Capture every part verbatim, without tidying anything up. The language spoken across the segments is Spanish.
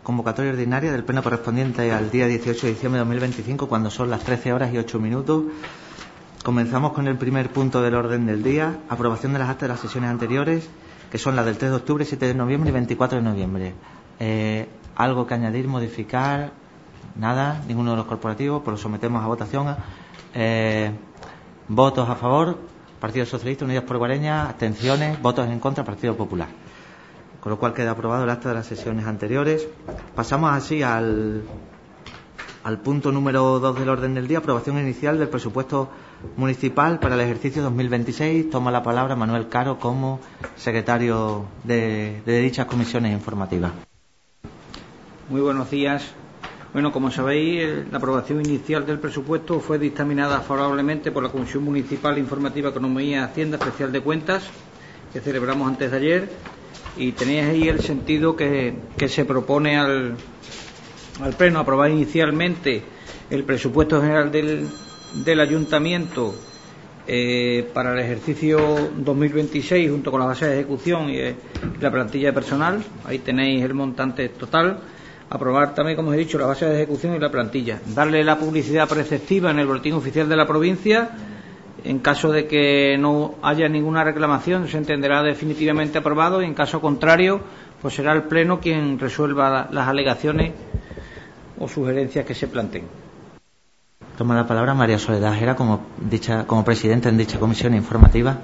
convocatoria ordinaria del pleno correspondiente al día dieciocho de diciembre de dos mil veinticinco, cuando son las trece horas y ocho minutos. Comenzamos con el primer punto del orden del día, aprobación de las actas de las sesiones anteriores, que son las del tres de octubre, siete de noviembre y veinticuatro de noviembre. Eh, ¿Algo que añadir, modificar? Nada, ninguno de los corporativos, pues lo sometemos a votación. Eh, votos a favor, Partido Socialista, Unidas por Guareña, abstenciones, votos en contra, Partido Popular. Con lo cual queda aprobado el acta de las sesiones anteriores. Pasamos así al, al punto número dos del orden del día, aprobación inicial del presupuesto municipal para el ejercicio dos mil veintiséis. Toma la palabra Manuel Caro como secretario de, de dichas comisiones informativas. Muy buenos días. Bueno, como sabéis, la aprobación inicial del presupuesto fue dictaminada favorablemente por la Comisión Municipal Informativa, Economía y Hacienda Especial de Cuentas, que celebramos antes de ayer, y tenéis ahí el sentido que, que se propone al, al Pleno aprobar inicialmente el presupuesto general del, del Ayuntamiento eh, para el ejercicio dos mil veintiséis, junto con la base de ejecución y, eh, y la plantilla de personal. Ahí tenéis el montante total. Aprobar también, como he dicho, la base de ejecución y la plantilla. Darle la publicidad preceptiva en el boletín oficial de la provincia. En caso de que no haya ninguna reclamación, se entenderá definitivamente aprobado, y en caso contrario, pues será el Pleno quien resuelva las alegaciones o sugerencias que se planteen. Toma la palabra María Soledad Jera como, dicha, como presidenta en dicha comisión informativa.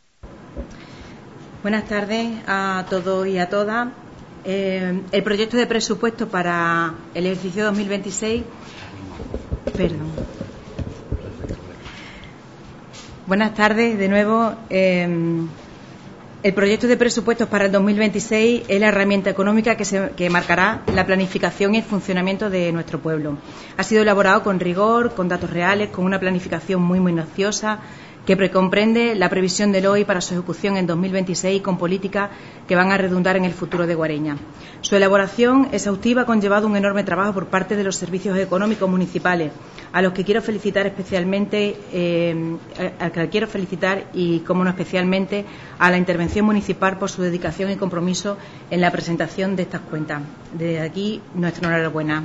Buenas tardes a todos y a todas. Eh, el proyecto de presupuesto para el ejercicio dos mil veintiséis. Perdón. Buenas tardes de nuevo. Eh, el proyecto de presupuestos para el dos mil veintiséis es la herramienta económica que, se, que marcará la planificación y el funcionamiento de nuestro pueblo. Ha sido elaborado con rigor, con datos reales, con una planificación muy minuciosa, que precomprende la previsión del O I para su ejecución en dos mil veintiséis con políticas que van a redundar en el futuro de Guareña. Su elaboración exhaustiva ha conllevado un enorme trabajo por parte de los servicios económicos municipales, a los que quiero felicitar especialmente, eh, al que quiero felicitar y, como no especialmente, a la intervención municipal por su dedicación y compromiso en la presentación de estas cuentas. Desde aquí, nuestra enhorabuena.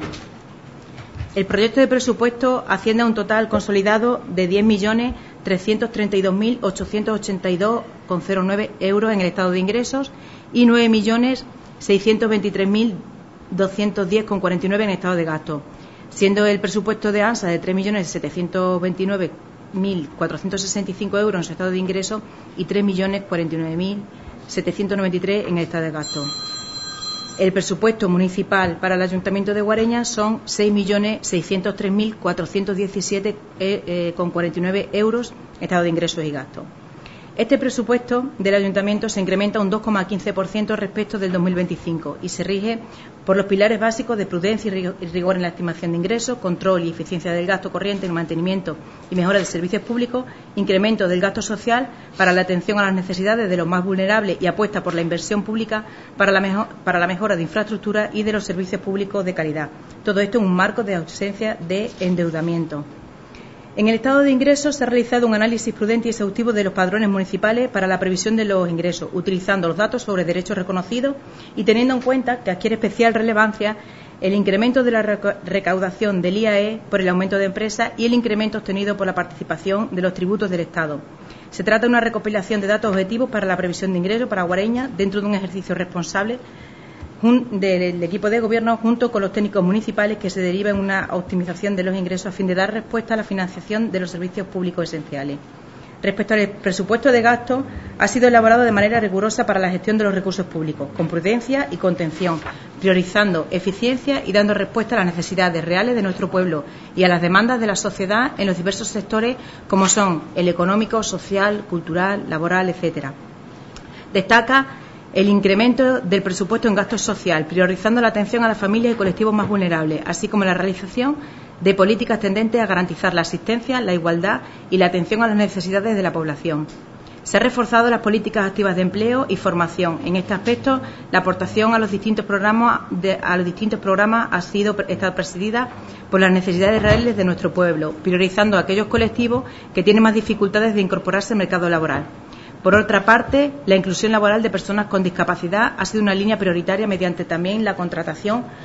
El proyecto de presupuesto asciende a un total consolidado de diez millones trescientos treinta y dos mil ochocientos ochenta y dos coma cero nueve euros en el estado de ingresos y nueve millones seiscientos veintitrés mil doscientos diez coma cuarenta y nueve en el estado de gasto, siendo el presupuesto de ANSA de tres millones setecientos veintinueve mil cuatrocientos sesenta y cinco euros en su estado de ingresos y tres millones cuarenta y nueve mil setecientos noventa y tres en el estado de gasto. El presupuesto municipal para el Ayuntamiento de Guareña son seis millones seiscientos tres mil cuatrocientos diecisiete coma cuarenta y nueve euros en estado de ingresos y gastos. Este presupuesto del Ayuntamiento se incrementa un dos coma quince por ciento respecto del dos mil veinticinco y se rige por los pilares básicos de prudencia y rigor en la estimación de ingresos, control y eficiencia del gasto corriente en mantenimiento y mejora de servicios públicos, incremento del gasto social para la atención a las necesidades de los más vulnerables y apuesta por la inversión pública para la, mejor, para la mejora de infraestructura y de los servicios públicos de calidad. Todo esto en un marco de ausencia de endeudamiento. En el estado de ingresos se ha realizado un análisis prudente y exhaustivo de los padrones municipales para la previsión de los ingresos, utilizando los datos sobre derechos reconocidos y teniendo en cuenta que adquiere especial relevancia el incremento de la recaudación del I A E por el aumento de empresas y el incremento obtenido por la participación de los tributos del Estado. Se trata de una recopilación de datos objetivos para la previsión de ingresos para Guareña dentro de un ejercicio responsable del equipo de gobierno junto con los técnicos municipales, que se deriva en una optimización de los ingresos a fin de dar respuesta a la financiación de los servicios públicos esenciales. Respecto al presupuesto de gasto, ha sido elaborado de manera rigurosa para la gestión de los recursos públicos, con prudencia y contención, priorizando eficiencia y dando respuesta a las necesidades reales de nuestro pueblo y a las demandas de la sociedad en los diversos sectores, como son el económico, social, cultural, laboral, etcétera. Destaca el incremento del presupuesto en gasto social, priorizando la atención a las familias y colectivos más vulnerables, así como la realización de políticas tendentes a garantizar la asistencia, la igualdad y la atención a las necesidades de la población. Se han reforzado las políticas activas de empleo y formación. En este aspecto, la aportación a los distintos programas, de, a los distintos programas ha sido está presidida por las necesidades reales de nuestro pueblo, priorizando a aquellos colectivos que tienen más dificultades de incorporarse al mercado laboral. Por otra parte, la inclusión laboral de personas con discapacidad ha sido una línea prioritaria mediante también la contratación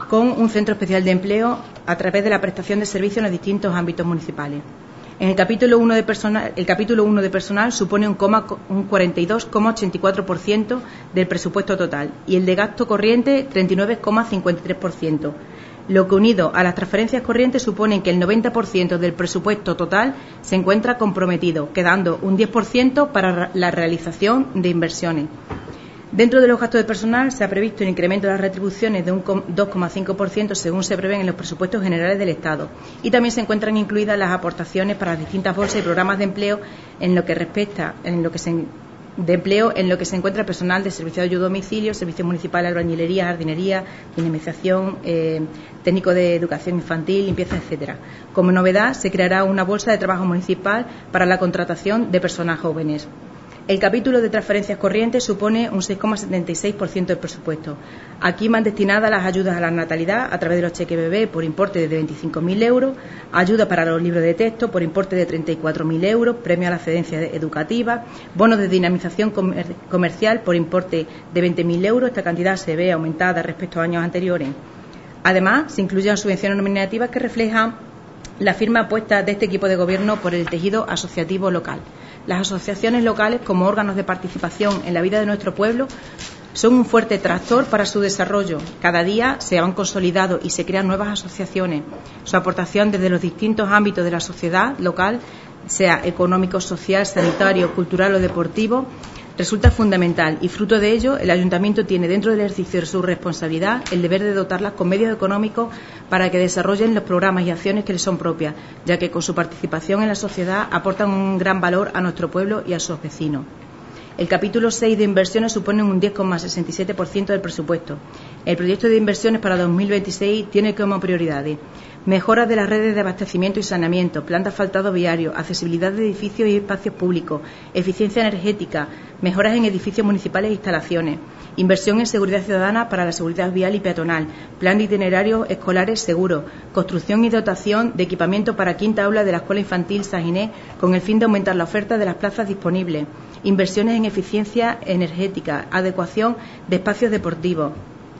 con un centro especial de empleo a través de la prestación de servicios en los distintos ámbitos municipales. En el capítulo uno de personal, el capítulo uno de personal supone un, coma, un cuarenta y dos coma ochenta y cuatro por ciento del presupuesto total y el de gasto corriente treinta y nueve coma cincuenta y tres por ciento, lo que unido a las transferencias corrientes supone que el noventa por ciento del presupuesto total se encuentra comprometido, quedando un diez por ciento para la realización de inversiones. Dentro de los gastos de personal se ha previsto un incremento de las retribuciones de un dos coma cinco por ciento según se prevén en los presupuestos generales del Estado y también se encuentran incluidas las aportaciones para las distintas bolsas y programas de empleo en lo que respecta en lo que se de empleo en lo que se encuentra el personal de servicio de ayuda a domicilio, servicios municipales, albañilería, jardinería, dinamización, eh, técnico de educación infantil, limpieza, etcétera. Como novedad, se creará una bolsa de trabajo municipal para la contratación de personas jóvenes. El capítulo de transferencias corrientes supone un seis coma setenta y seis por ciento del presupuesto. Aquí van destinadas las ayudas a la natalidad a través de los cheques bebé por importe de veinticinco mil euros, ayuda para los libros de texto por importe de treinta y cuatro mil euros, premio a la excedencia educativa, bonos de dinamización comer comercial por importe de veinte mil euros. Esta cantidad se ve aumentada respecto a años anteriores. Además, se incluyen subvenciones nominativas que reflejan la firme apuesta de este equipo de gobierno por el tejido asociativo local. Las asociaciones locales, como órganos de participación en la vida de nuestro pueblo, son un fuerte tractor para su desarrollo. Cada día se van consolidando y se crean nuevas asociaciones. Su aportación desde los distintos ámbitos de la sociedad local, sea económico, social, sanitario, cultural o deportivo, resulta fundamental y, fruto de ello, el Ayuntamiento tiene dentro del ejercicio de su responsabilidad el deber de dotarlas con medios económicos para que desarrollen los programas y acciones que les son propias, ya que con su participación en la sociedad aportan un gran valor a nuestro pueblo y a sus vecinos. El capítulo seis de inversiones supone un diez coma sesenta y siete por ciento del presupuesto. El proyecto de inversiones para dos mil veintiséis tiene como prioridades mejoras de las redes de abastecimiento y saneamiento, plan de asfaltado viario, accesibilidad de edificios y espacios públicos, eficiencia energética, mejoras en edificios municipales e instalaciones, inversión en seguridad ciudadana para la seguridad vial y peatonal, plan de itinerarios escolares seguros, construcción y dotación de equipamiento para quinta aula de la Escuela Infantil San Ginés con el fin de aumentar la oferta de las plazas disponibles, inversiones en eficiencia energética, adecuación de espacios deportivos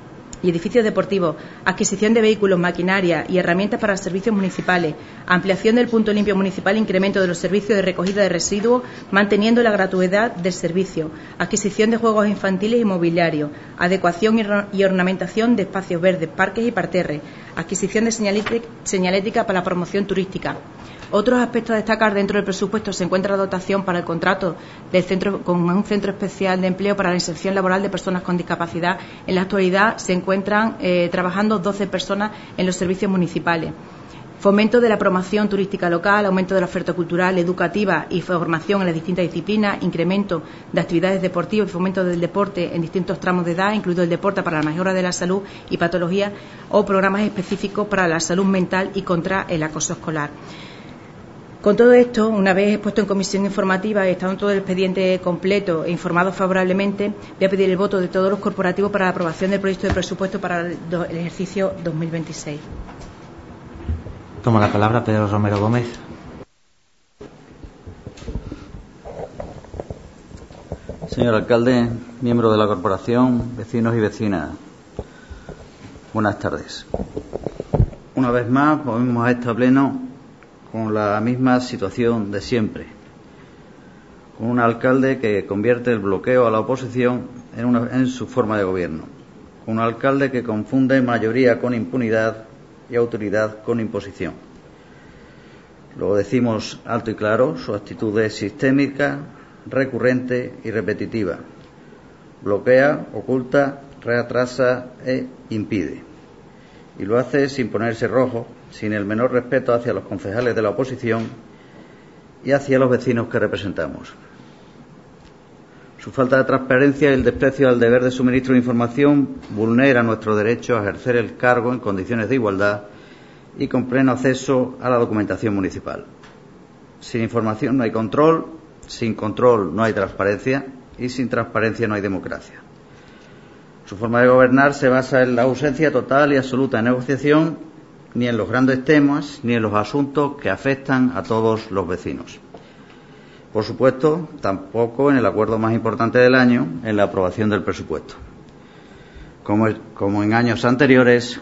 y edificios deportivos, adquisición de vehículos, maquinaria y herramientas para servicios municipales, ampliación del punto limpio municipal, incremento de los servicios de recogida de residuos, manteniendo la gratuidad del servicio, adquisición de juegos infantiles y mobiliario, adecuación y ornamentación de espacios verdes, parques y parterres, adquisición de señalética para la promoción turística. Otros aspectos a destacar dentro del presupuesto se encuentra la dotación para el contrato del centro con un centro especial de empleo para la inserción laboral de personas con discapacidad. En la actualidad se encuentran eh, trabajando doce personas en los servicios municipales. Fomento de la promoción turística local, aumento de la oferta cultural, educativa y formación en las distintas disciplinas, incremento de actividades deportivas y fomento del deporte en distintos tramos de edad, incluido el deporte para la mejora de la salud y patologías o programas específicos para la salud mental y contra el acoso escolar. Con todo esto, una vez expuesto en comisión informativa y estando todo el expediente completo e informado favorablemente, voy a pedir el voto de todos los corporativos para la aprobación del proyecto de presupuesto para el ejercicio dos mil veintiséis. Toma la palabra Pedro Romero Gómez. Señor alcalde, miembro de la corporación, vecinos y vecinas, buenas tardes. Una vez más, volvemos a este pleno con la misma situación de siempre, con un alcalde que convierte el bloqueo a la oposición en, una, en su forma de gobierno, con un alcalde que confunde mayoría con impunidad y autoridad con imposición. Lo decimos alto y claro, su actitud es sistémica, recurrente y repetitiva. Bloquea, oculta, reatrasa e impide. Y lo hace sin ponerse rojo, sin el menor respeto hacia los concejales de la oposición y hacia los vecinos que representamos. Su falta de transparencia y el desprecio al deber de suministro de información vulnera nuestro derecho a ejercer el cargo en condiciones de igualdad y con pleno acceso a la documentación municipal. Sin información no hay control, sin control no hay transparencia y sin transparencia no hay democracia. Su forma de gobernar se basa en la ausencia total y absoluta de negociación, ni en los grandes temas, ni en los asuntos que afectan a todos los vecinos. Por supuesto, tampoco en el acuerdo más importante del año, en la aprobación del presupuesto. Como, como en años anteriores,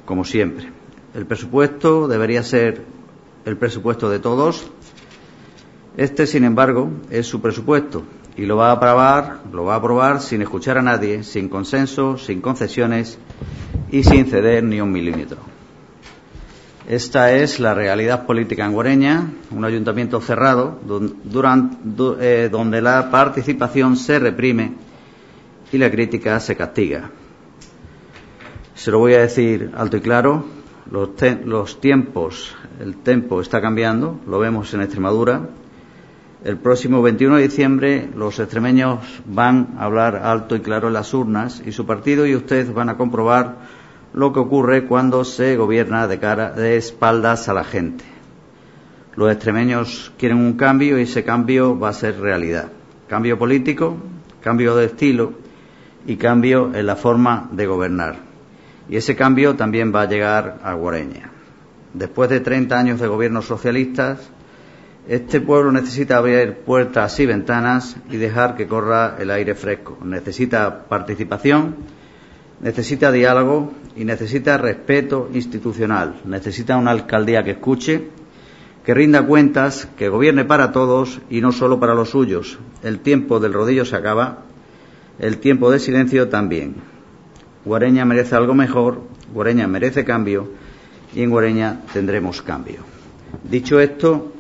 como siempre. El presupuesto debería ser el presupuesto de todos. Este, sin embargo, es su presupuesto y lo va a aprobar, lo va a aprobar sin escuchar a nadie, sin consenso, sin concesiones y sin ceder ni un milímetro. Esta es la realidad política en Guareña, un ayuntamiento cerrado durante, eh, donde la participación se reprime y la crítica se castiga. Se lo voy a decir alto y claro, los, te los tiempos, el tempo está cambiando, lo vemos en Extremadura. El próximo veintiuno de diciembre los extremeños van a hablar alto y claro en las urnas y su partido y ustedes van a comprobar lo que ocurre cuando se gobierna de cara, de espaldas a la gente. Los extremeños quieren un cambio y ese cambio va a ser realidad. Cambio político, cambio de estilo y cambio en la forma de gobernar. Y ese cambio también va a llegar a Guareña. Después de treinta años de gobiernos socialistas, este pueblo necesita abrir puertas y ventanas y dejar que corra el aire fresco. Necesita participación, necesita diálogo y necesita respeto institucional. Necesita una alcaldía que escuche, que rinda cuentas, que gobierne para todos y no solo para los suyos. El tiempo del rodillo se acaba, el tiempo de silencio también. Guareña merece algo mejor, Guareña merece cambio y en Guareña tendremos cambio. Dicho esto,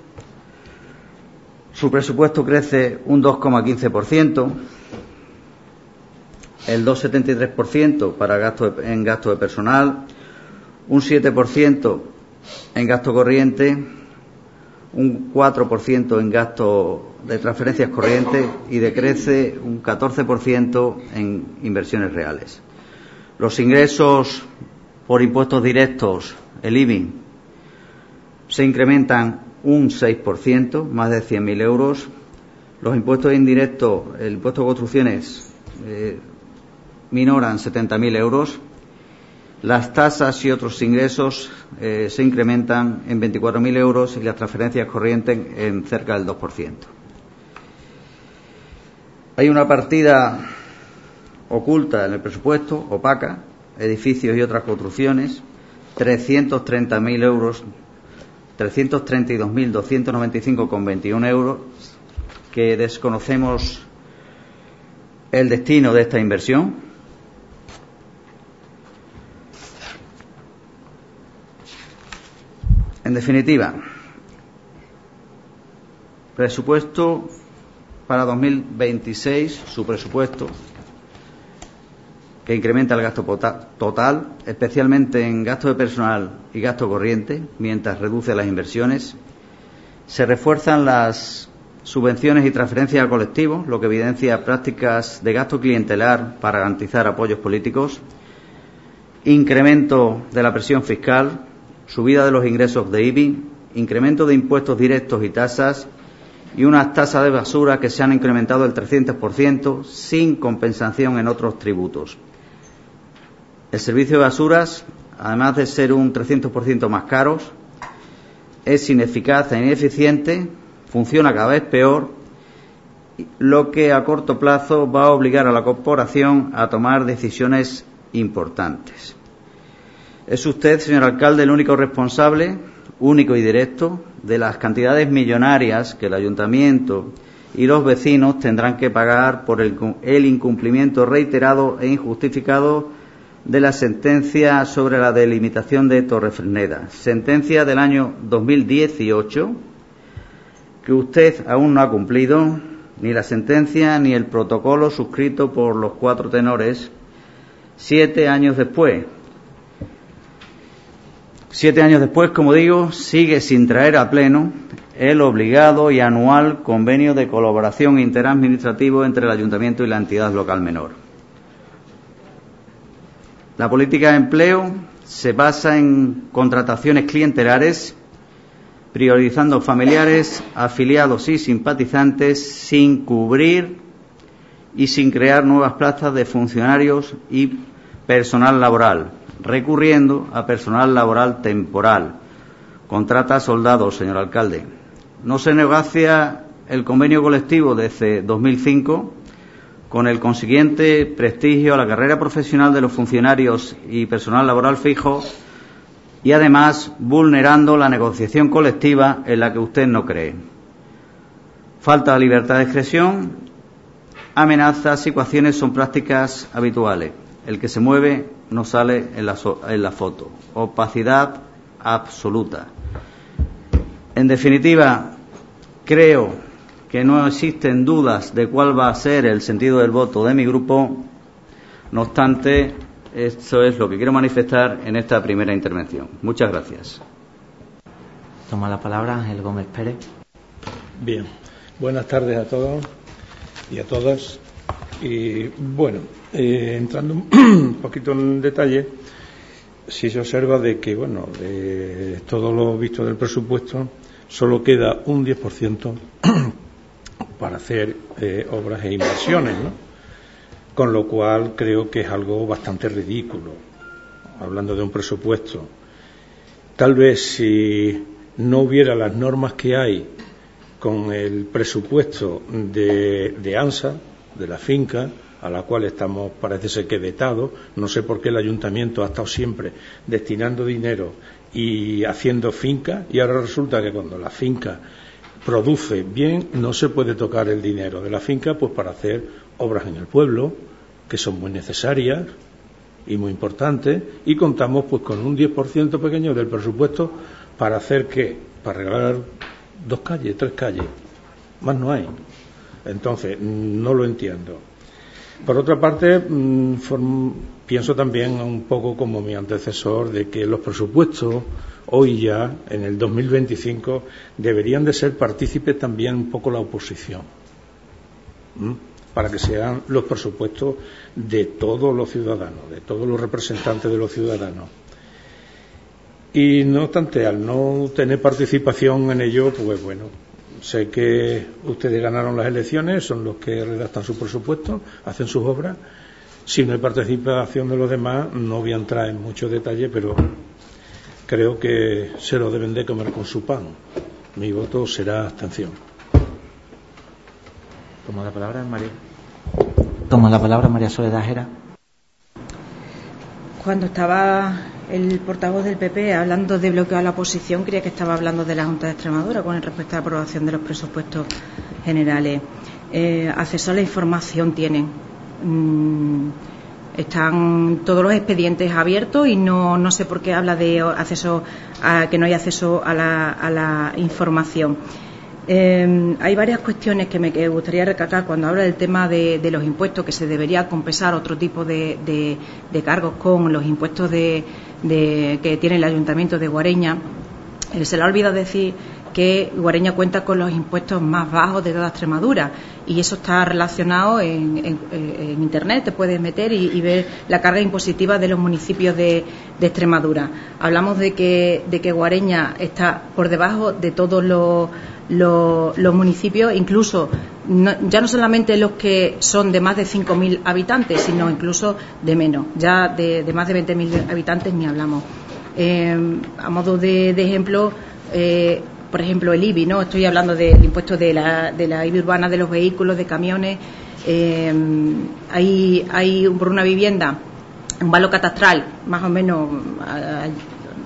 su presupuesto crece un dos coma quince por ciento, el dos coma setenta y tres por ciento para gasto de, en gasto de personal, un siete por ciento en gasto corriente, un cuatro por ciento en gasto de transferencias corrientes y decrece un catorce por ciento en inversiones reales. Los ingresos por impuestos directos, el I B I, se incrementan un seis por ciento, más de cien mil euros. Los impuestos indirectos, el impuesto de construcciones, eh, minoran setenta mil euros. Las tasas y otros ingresos eh, se incrementan en veinticuatro mil euros y las transferencias corrientes en, en cerca del dos por ciento. Hay una partida oculta en el presupuesto, opaca, edificios y otras construcciones, trescientos treinta mil euros, trescientos treinta y dos mil doscientos noventa y cinco coma veintiuno euros, que desconocemos el destino de esta inversión. En definitiva, presupuesto para dos mil veintiséis, su presupuesto, que incrementa el gasto total, especialmente en gasto de personal y gasto corriente, mientras reduce las inversiones. Se refuerzan las subvenciones y transferencias a colectivos, lo que evidencia prácticas de gasto clientelar para garantizar apoyos políticos. Incremento de la presión fiscal, subida de los ingresos de I B I, incremento de impuestos directos y tasas y unas tasas de basura que se han incrementado el trescientos por ciento sin compensación en otros tributos. El servicio de basuras, además de ser un trescientos por ciento más caro, es ineficaz e ineficiente, funciona cada vez peor, lo que a corto plazo va a obligar a la corporación a tomar decisiones importantes. Es usted, señor alcalde, el único responsable, único y directo, de las cantidades millonarias que el ayuntamiento y los vecinos tendrán que pagar por el, el incumplimiento reiterado e injustificado de la sentencia sobre la delimitación de Torrefresneda, sentencia del año dos mil dieciocho, que usted aún no ha cumplido, ni la sentencia ni el protocolo suscrito por los cuatro tenores, siete años después. Siete años después, como digo, sigue sin traer a pleno el obligado y anual convenio de colaboración interadministrativo entre el ayuntamiento y la entidad local menor. La política de empleo se basa en contrataciones clientelares, priorizando familiares, afiliados y simpatizantes, sin cubrir y sin crear nuevas plazas de funcionarios y personal laboral, recurriendo a personal laboral temporal. Contrata soldados, señor alcalde. No se negocia el convenio colectivo desde dos mil cinco, con el consiguiente prestigio a la carrera profesional de los funcionarios y personal laboral fijo, y además vulnerando la negociación colectiva en la que usted no cree. Falta de libertad de expresión, amenazas y coacciones son prácticas habituales. El que se mueve no sale en la, so en la foto. Opacidad absoluta. En definitiva, creo que no existen dudas de cuál va a ser el sentido del voto de mi grupo. No obstante, esto es lo que quiero manifestar en esta primera intervención. Muchas gracias. Toma la palabra Ángel Gómez Pérez. Bien, buenas tardes a todos y a todas. Y bueno, eh, entrando un poquito en detalle, si se observa de que, bueno, de todo lo visto del presupuesto, solo queda un diez por ciento para hacer eh, obras e inversiones, ¿no? Con lo cual creo que es algo bastante ridículo, hablando de un presupuesto. Tal vez si no hubiera las normas que hay con el presupuesto de, de ANSA, de la finca, a la cual estamos, parece ser que vetados, no sé por qué el ayuntamiento ha estado siempre destinando dinero y haciendo finca, y ahora resulta que cuando la finca produce bien, no se puede tocar el dinero de la finca pues para hacer obras en el pueblo, que son muy necesarias y muy importantes, y contamos pues con un diez por ciento pequeño del presupuesto para hacer ¿qué? Para arreglar dos calles, tres calles, más no hay. Entonces, no lo entiendo. Por otra parte, mmm, pienso también un poco como mi antecesor de que los presupuestos hoy ya, en el dos mil veinticinco, deberían de ser partícipes también un poco la oposición, ¿Mm? para que sean los presupuestos de todos los ciudadanos, de todos los representantes de los ciudadanos. Y no obstante, al no tener participación en ello, pues bueno, sé que ustedes ganaron las elecciones, son los que redactan su presupuesto, hacen sus obras. Si no hay participación de los demás, no voy a entrar en muchos detalles, pero creo que se lo deben de comer con su pan. Mi voto será abstención. Toma la palabra María. Toma la palabra María Soledad Jera. Cuando estaba el portavoz del P P hablando de bloqueo a la oposición, creía que estaba hablando de la Junta de Extremadura con respecto a la aprobación de los presupuestos generales. Eh, acceso a la información tienen. Mm, están todos los expedientes abiertos y no, no sé por qué habla de acceso a, que no hay acceso a la, a la información. Eh, hay varias cuestiones que me que gustaría recalcar cuando habla del tema de, de los impuestos, que se debería compensar otro tipo de, de, de cargos con los impuestos de, de, que tiene el Ayuntamiento de Guareña. Eh, se le ha olvidado decir que Guareña cuenta con los impuestos más bajos de toda Extremadura y eso está relacionado en, en, en Internet, te puedes meter y, y ver la carga impositiva de los municipios de, de Extremadura. Hablamos de que, de que Guareña está por debajo de todos los Los, los municipios, incluso no, ya no solamente los que son de más de cinco mil habitantes, sino incluso de menos, ya de, de más de veinte mil habitantes ni hablamos. Eh, a modo de, de ejemplo, eh, por ejemplo, el I B I, ¿no? Estoy hablando del impuesto de la, de la I B I urbana de los vehículos, de camiones. Eh, hay, hay por una vivienda un valor catastral más o menos a, a,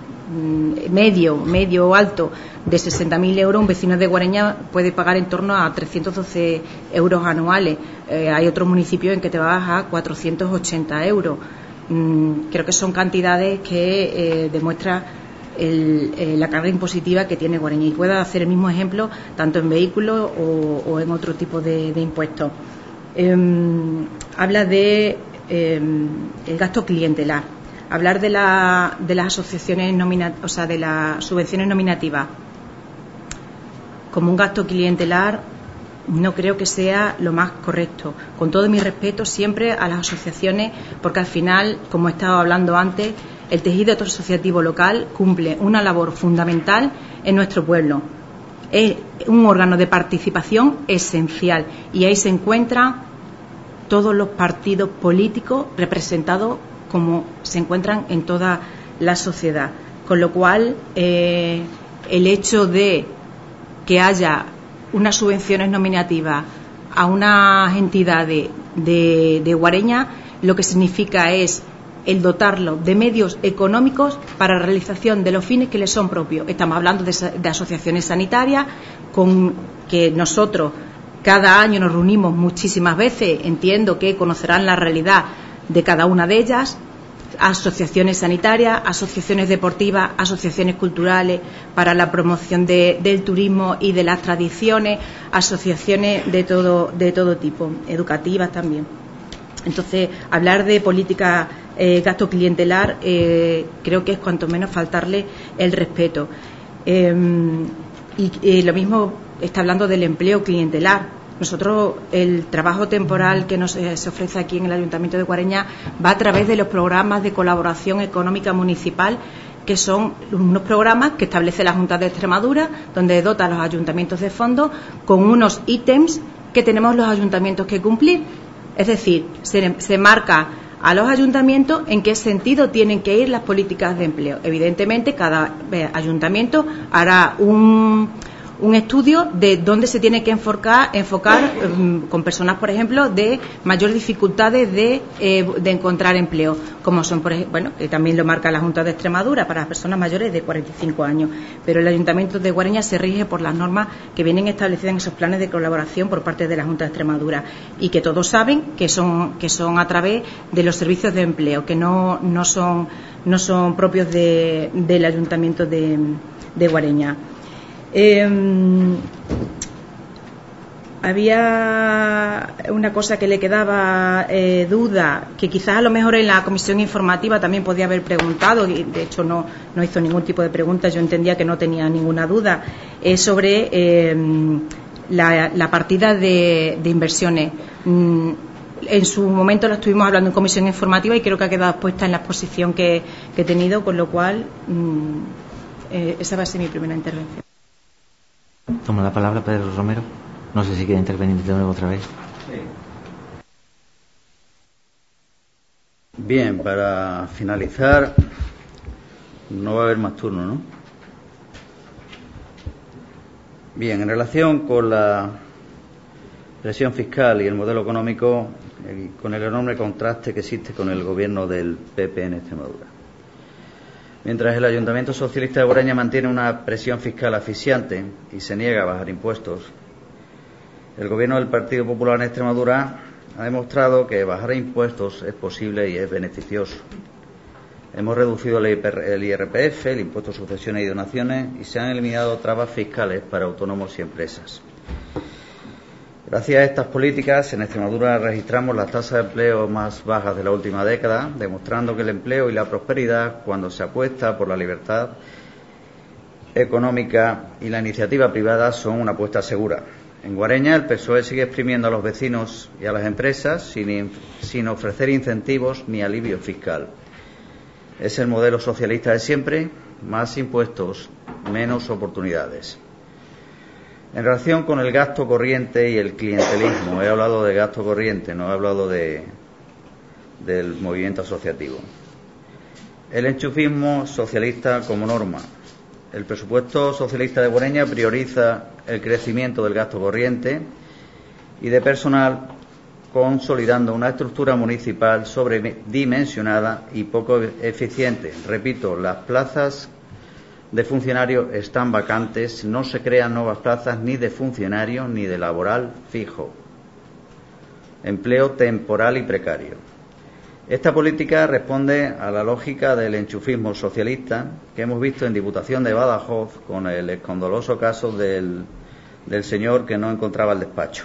medio, medio o alto de sesenta mil euros, un vecino de Guareña puede pagar en torno a trescientos doce euros anuales. Eh, hay otros municipios en que te vas a cuatrocientos ochenta euros. Mm, creo que son cantidades que eh, demuestran el, eh, la carga impositiva que tiene Guareña. Y puedo hacer el mismo ejemplo tanto en vehículos o, o en otro tipo de, de impuestos. Eh, habla de eh, el gasto clientelar. Hablar de, la, de las asociaciones nominativas, o sea, de las subvenciones nominativas como un gasto clientelar, no creo que sea lo más correcto. Con todo mi respeto siempre a las asociaciones, porque al final, como he estado hablando antes, el tejido asociativo local cumple una labor fundamental en nuestro pueblo. Es un órgano de participación esencial y ahí se encuentran todos los partidos políticos representados como se encuentran en toda la sociedad. Con lo cual, eh, el hecho de que haya unas subvenciones nominativas a unas entidades de, de Guareña, lo que significa es el dotarlo de medios económicos para la realización de los fines que les son propios. Estamos hablando de, de asociaciones sanitarias con que nosotros cada año nos reunimos muchísimas veces, entiendo que conocerán la realidad de cada una de ellas, asociaciones sanitarias, asociaciones deportivas, asociaciones culturales para la promoción de, del turismo y de las tradiciones, asociaciones de todo, de todo tipo, educativas también. Entonces, hablar de política eh, gasto clientelar eh, creo que es cuanto menos faltarle el respeto. Eh, y eh, lo mismo está hablando del empleo clientelar. Nosotros, el trabajo temporal que nos eh, se ofrece aquí en el Ayuntamiento de Guareña va a través de los programas de colaboración económica municipal, que son unos programas que establece la Junta de Extremadura, donde dota a los ayuntamientos de fondos con unos ítems que tenemos los ayuntamientos que cumplir. Es decir, se, se marca a los ayuntamientos en qué sentido tienen que ir las políticas de empleo. Evidentemente, cada eh, ayuntamiento hará un un estudio de dónde se tiene que enfocar, enfocar eh, con personas, por ejemplo, de mayores dificultades de, eh, de encontrar empleo, como son, por ejemplo, bueno, que también lo marca la Junta de Extremadura para las personas mayores de cuarenta y cinco años, pero el Ayuntamiento de Guareña se rige por las normas que vienen establecidas en esos planes de colaboración por parte de la Junta de Extremadura y que todos saben que son que son a través de los servicios de empleo, que no no son no son propios de, del Ayuntamiento de, de Guareña. Eh, había una cosa que le quedaba eh, duda, que quizás a lo mejor en la comisión informativa también podía haber preguntado, y de hecho no, no hizo ningún tipo de pregunta, yo entendía que no tenía ninguna duda, eh, sobre eh, la, la partida de, de inversiones. Mm, en su momento la estuvimos hablando en comisión informativa y creo que ha quedado expuesta en la exposición que, que he tenido, con lo cual mm, eh, esa va a ser mi primera intervención. Toma la palabra Pedro Romero. No sé si quiere intervenir de nuevo otra vez. Sí. Bien, para finalizar, no va a haber más turno, ¿no? Bien, en relación con la presión fiscal y el modelo económico, con el enorme contraste que existe con el gobierno del P P en Extremadura. Mientras el Ayuntamiento Socialista de Guareña mantiene una presión fiscal asfixiante y se niega a bajar impuestos, el Gobierno del Partido Popular en Extremadura ha demostrado que bajar impuestos es posible y es beneficioso. Hemos reducido el I R P F, el impuesto a sucesiones y donaciones, y se han eliminado trabas fiscales para autónomos y empresas. Gracias a estas políticas, en Extremadura registramos las tasas de empleo más bajas de la última década, demostrando que el empleo y la prosperidad, cuando se apuesta por la libertad económica y la iniciativa privada, son una apuesta segura. En Guareña, el P S O E sigue exprimiendo a los vecinos y a las empresas sin, sin ofrecer incentivos ni alivio fiscal. Es el modelo socialista de siempre: más impuestos, menos oportunidades. En relación con el gasto corriente y el clientelismo, he hablado de gasto corriente, no he hablado de, del movimiento asociativo. El enchufismo socialista como norma. El presupuesto socialista de Guareña prioriza el crecimiento del gasto corriente y de personal, consolidando una estructura municipal sobredimensionada y poco eficiente. Repito, las plazas de funcionarios están vacantes, no se crean nuevas plazas ni de funcionario ni de laboral fijo. Empleo temporal y precario. Esta política responde a la lógica del enchufismo socialista que hemos visto en Diputación de Badajoz con el escandaloso caso del, del señor que no encontraba el despacho.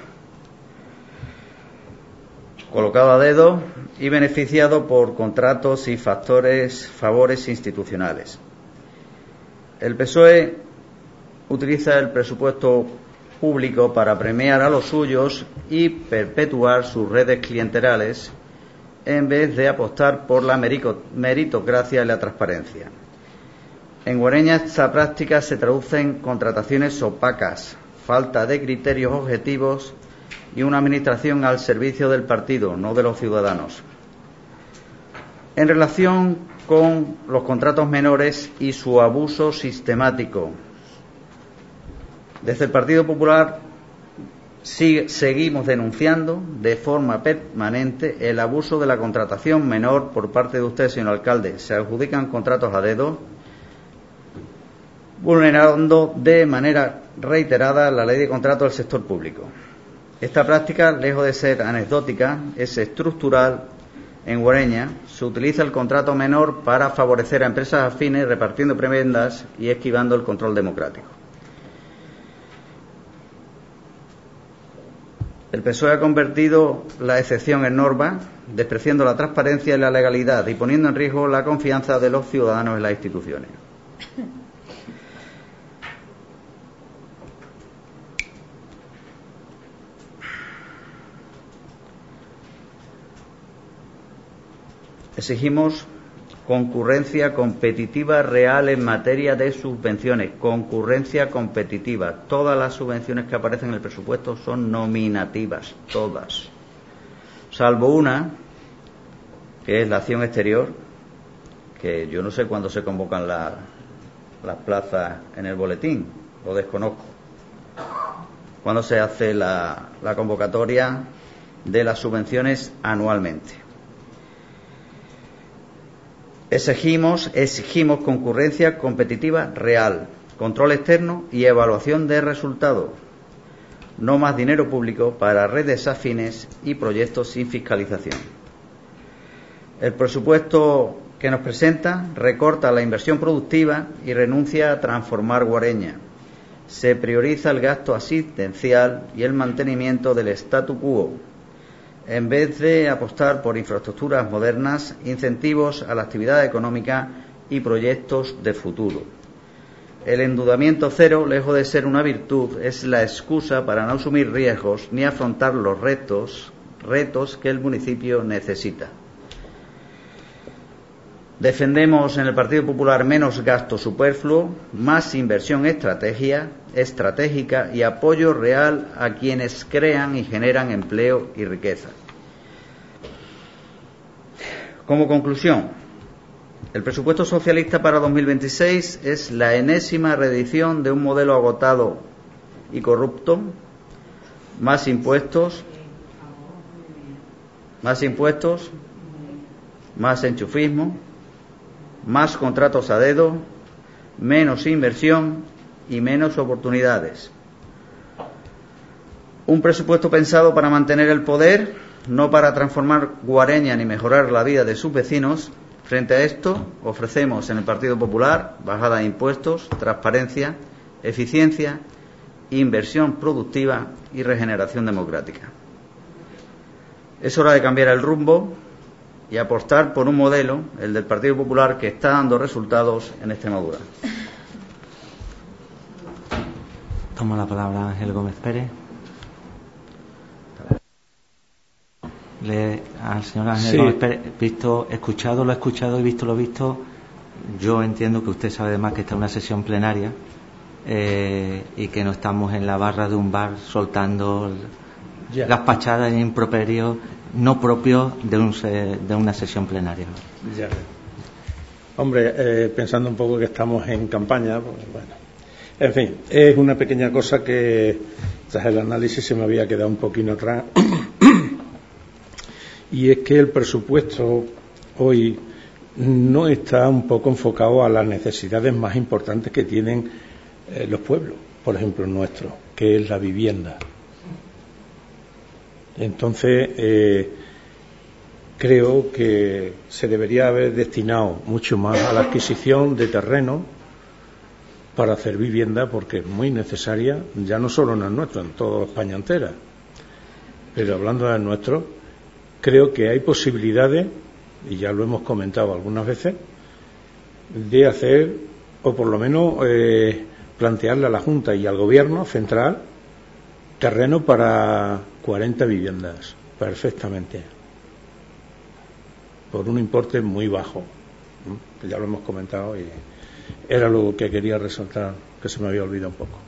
Colocado a dedo y beneficiado por contratos y factores, favores institucionales. El P S O E utiliza el presupuesto público para premiar a los suyos y perpetuar sus redes clienterales en vez de apostar por la meritocracia y la transparencia. En Guareña esta práctica se traduce en contrataciones opacas, falta de criterios objetivos y una administración al servicio del partido, no de los ciudadanos. En relación con los contratos menores y su abuso sistemático, desde el Partido Popular sigue, seguimos denunciando de forma permanente el abuso de la contratación menor por parte de usted, señor alcalde. Se adjudican contratos a dedo, vulnerando de manera reiterada la ley de contrato del sector público. Esta práctica, lejos de ser anecdótica, es estructural. En Guareña se utiliza el contrato menor para favorecer a empresas afines repartiendo prebendas y esquivando el control democrático. El P S O E ha convertido la excepción en norma, despreciando la transparencia y la legalidad y poniendo en riesgo la confianza de los ciudadanos en las instituciones. Exigimos concurrencia competitiva real en materia de subvenciones. Concurrencia competitiva. Todas las subvenciones que aparecen en el presupuesto son nominativas, todas. Salvo una, que es la acción exterior, que yo no sé cuándo se convocan la, las plazas en el boletín, lo desconozco. Cuándo se hace la, la convocatoria de las subvenciones anualmente. Exigimos, exigimos concurrencia competitiva real, control externo y evaluación de resultados. No más dinero público para redes afines y proyectos sin fiscalización. El presupuesto que nos presenta recorta la inversión productiva y renuncia a transformar Guareña. Se prioriza el gasto asistencial y el mantenimiento del statu quo, en vez de apostar por infraestructuras modernas, incentivos a la actividad económica y proyectos de futuro. El endeudamiento cero, lejos de ser una virtud, es la excusa para no asumir riesgos ni afrontar los retos, retos que el municipio necesita. Defendemos en el Partido Popular menos gasto superfluo, más inversión estrategia, estratégica y apoyo real a quienes crean y generan empleo y riqueza. Como conclusión, el presupuesto socialista para dos mil veintiséis es la enésima reedición de un modelo agotado y corrupto. Más impuestos, más impuestos, más enchufismo, más contratos a dedo, menos inversión y menos oportunidades. Un presupuesto pensado para mantener el poder, no para transformar Guareña ni mejorar la vida de sus vecinos. Frente a esto, ofrecemos en el Partido Popular bajada de impuestos, transparencia, eficiencia, inversión productiva y regeneración democrática. Es hora de cambiar el rumbo y apostar por un modelo, el del Partido Popular, que está dando resultados en Extremadura. Toma la palabra Ángel Gómez Pérez. Le, al señor Ángel sí. Gómez Pérez, visto, escuchado lo he escuchado y visto lo visto, yo entiendo que usted sabe además que está en una sesión plenaria eh, y que no estamos en la barra de un bar soltando ya. las pachadas y improperios no propios de, un, de una sesión plenaria. Ya. Hombre, eh, pensando un poco que estamos en campaña, pues, bueno, en fin, es una pequeña cosa que tras el análisis se me había quedado un poquito atrás y es que el presupuesto hoy no está un poco enfocado a las necesidades más importantes que tienen eh, los pueblos, por ejemplo el nuestro, que es la vivienda. Entonces, eh, creo que se debería haber destinado mucho más a la adquisición de terreno para hacer vivienda, porque es muy necesaria, ya no solo en el nuestro, en toda España entera. Pero hablando del nuestro, creo que hay posibilidades, y ya lo hemos comentado algunas veces, de hacer, o por lo menos eh, plantearle a la Junta y al Gobierno central, terreno para cuarenta viviendas, perfectamente, por un importe muy bajo. Ya lo hemos comentado y era lo que quería resaltar, que se me había olvidado un poco.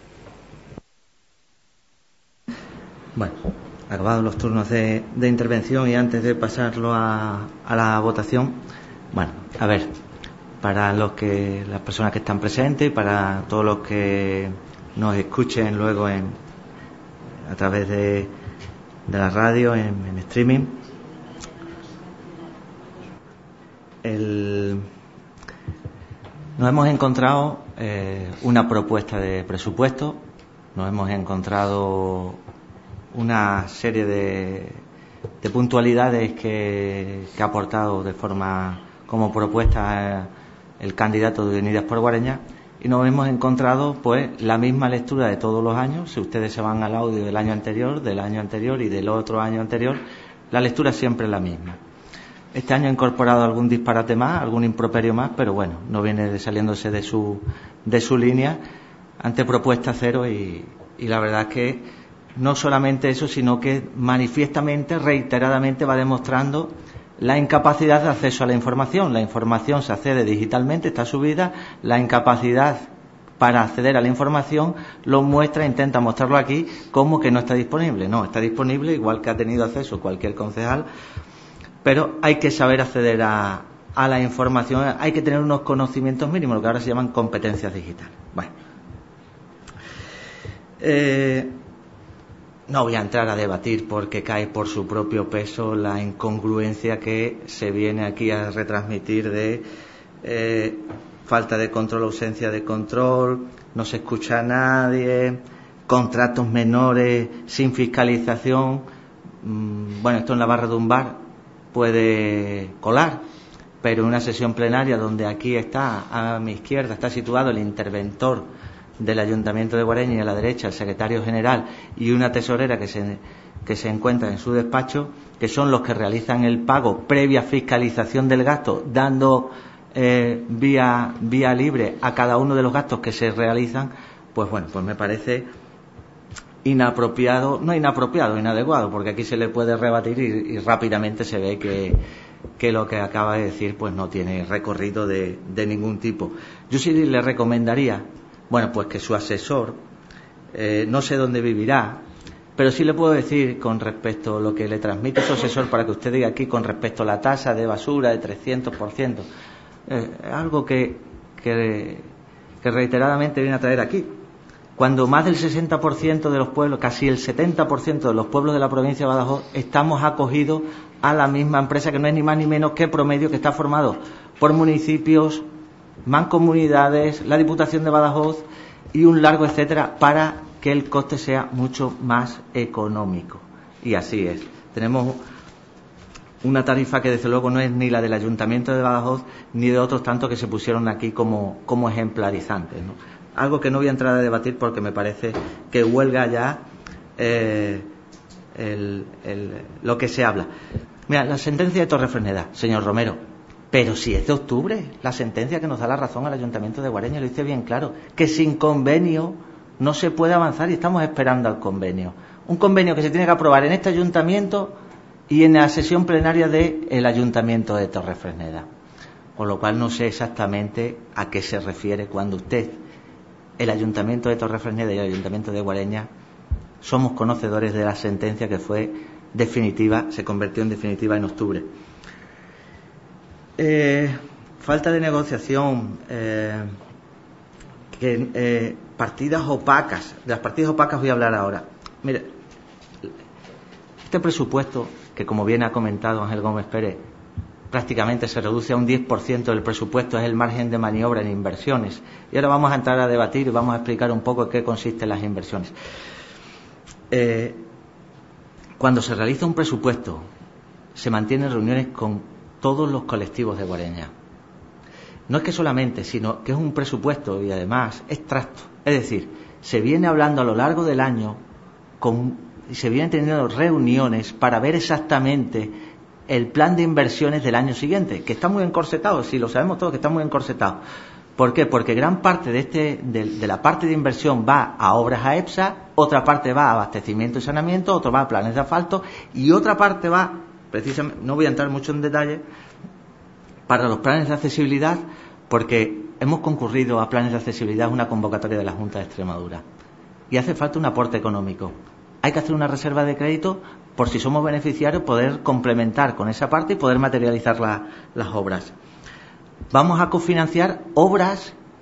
Bueno, acabados los turnos de, de intervención y antes de pasarlo a, a la votación, bueno, a ver, para los que las personas que están presentes y para todos los que nos escuchen luego en a través de, de la radio, en, en streaming. El, nos hemos encontrado eh, una propuesta de presupuesto, nos hemos encontrado una serie de, de puntualidades que, que ha aportado de forma como propuesta el candidato de Unidas por Guareña, y nos hemos encontrado pues la misma lectura de todos los años. Si ustedes se van al audio del año anterior, del año anterior y del otro año anterior, la lectura siempre es la misma. Este año ha incorporado algún disparate más, algún improperio más, pero bueno, no viene saliéndose de su de su línea ante propuesta cero, y, y la verdad es que no solamente eso, sino que manifiestamente, reiteradamente va demostrando la incapacidad de acceso a la información. La información se accede digitalmente, está subida, la incapacidad para acceder a la información lo muestra, intenta mostrarlo aquí como que no está disponible. No, está disponible, igual que ha tenido acceso cualquier concejal, pero hay que saber acceder a, a la información, hay que tener unos conocimientos mínimos, lo que ahora se llaman competencias digitales. Bueno, eh, no voy a entrar a debatir porque cae por su propio peso la incongruencia que se viene aquí a retransmitir de eh, falta de control, ausencia de control, no se escucha a nadie, contratos menores sin fiscalización. Mm, bueno, esto en la barra de un bar puede colar, pero en una sesión plenaria donde aquí está, a mi izquierda, está situado el interventor del Ayuntamiento de Guareña y a la derecha el secretario general y una tesorera que se, que se encuentra en su despacho, que son los que realizan el pago previa fiscalización del gasto, dando eh, vía, vía libre a cada uno de los gastos que se realizan, pues bueno, pues me parece inapropiado, no inapropiado, inadecuado, porque aquí se le puede rebatir y, y rápidamente se ve que, que lo que acaba de decir pues no tiene recorrido de, de ningún tipo. Yo sí le recomendaría, bueno, pues que su asesor, eh, no sé dónde vivirá, pero sí le puedo decir con respecto a lo que le transmite su asesor, para que usted diga aquí con respecto a la tasa de basura de trescientos por ciento, eh, algo que, que, que reiteradamente viene a traer aquí. Cuando más del sesenta por ciento de los pueblos, casi el setenta por ciento de los pueblos de la provincia de Badajoz estamos acogidos a la misma empresa, que no es ni más ni menos que Promedio, que está formado por municipios, mancomunidades, la Diputación de Badajoz y un largo etcétera, para que el coste sea mucho más económico. Y así es. Tenemos una tarifa que desde luego no es ni la del Ayuntamiento de Badajoz ni de otros tantos que se pusieron aquí como, como ejemplarizantes, ¿no? Algo que no voy a entrar a debatir porque me parece que huelga ya eh, el, el, lo que se habla. Mira, la sentencia de Torrefresneda, señor Romero, pero si es de octubre, la sentencia que nos da la razón al Ayuntamiento de Guareña, lo dice bien claro, que sin convenio no se puede avanzar y estamos esperando al convenio. Un convenio que se tiene que aprobar en este Ayuntamiento y en la sesión plenaria del Ayuntamiento de Torrefresneda. Con lo cual no sé exactamente a qué se refiere cuando usted, el Ayuntamiento de Torrefresneda y el Ayuntamiento de Guareña, somos conocedores de la sentencia que fue definitiva, se convirtió en definitiva en octubre. Eh, falta de negociación, eh, que, eh, partidas opacas. De las partidas opacas voy a hablar ahora. Mire, este presupuesto, que como bien ha comentado Ángel Gómez Pérez, prácticamente se reduce a un diez por ciento del presupuesto, es el margen de maniobra en inversiones. Y ahora vamos a entrar a debatir y vamos a explicar un poco en qué consisten las inversiones. Eh, cuando se realiza un presupuesto, se mantienen reuniones con todos los colectivos de Guareña. No es que solamente, sino que es un presupuesto y además es tracto. Es decir, se viene hablando a lo largo del año con, y se vienen teniendo reuniones para ver exactamente el plan de inversiones del año siguiente, que está muy encorsetado, si lo sabemos todos que está muy encorsetado. ¿Por qué? Porque gran parte de este de, de la parte de inversión va a obras a EPSA, otra parte va a abastecimiento y saneamiento, otra va a planes de asfalto y otra parte va, precisamente, no voy a entrar mucho en detalle, para los planes de accesibilidad, porque hemos concurrido a planes de accesibilidad una convocatoria de la Junta de Extremadura y hace falta un aporte económico. Hay que hacer una reserva de crédito por si somos beneficiarios, poder complementar con esa parte y poder materializar la, las obras. Vamos a cofinanciar obras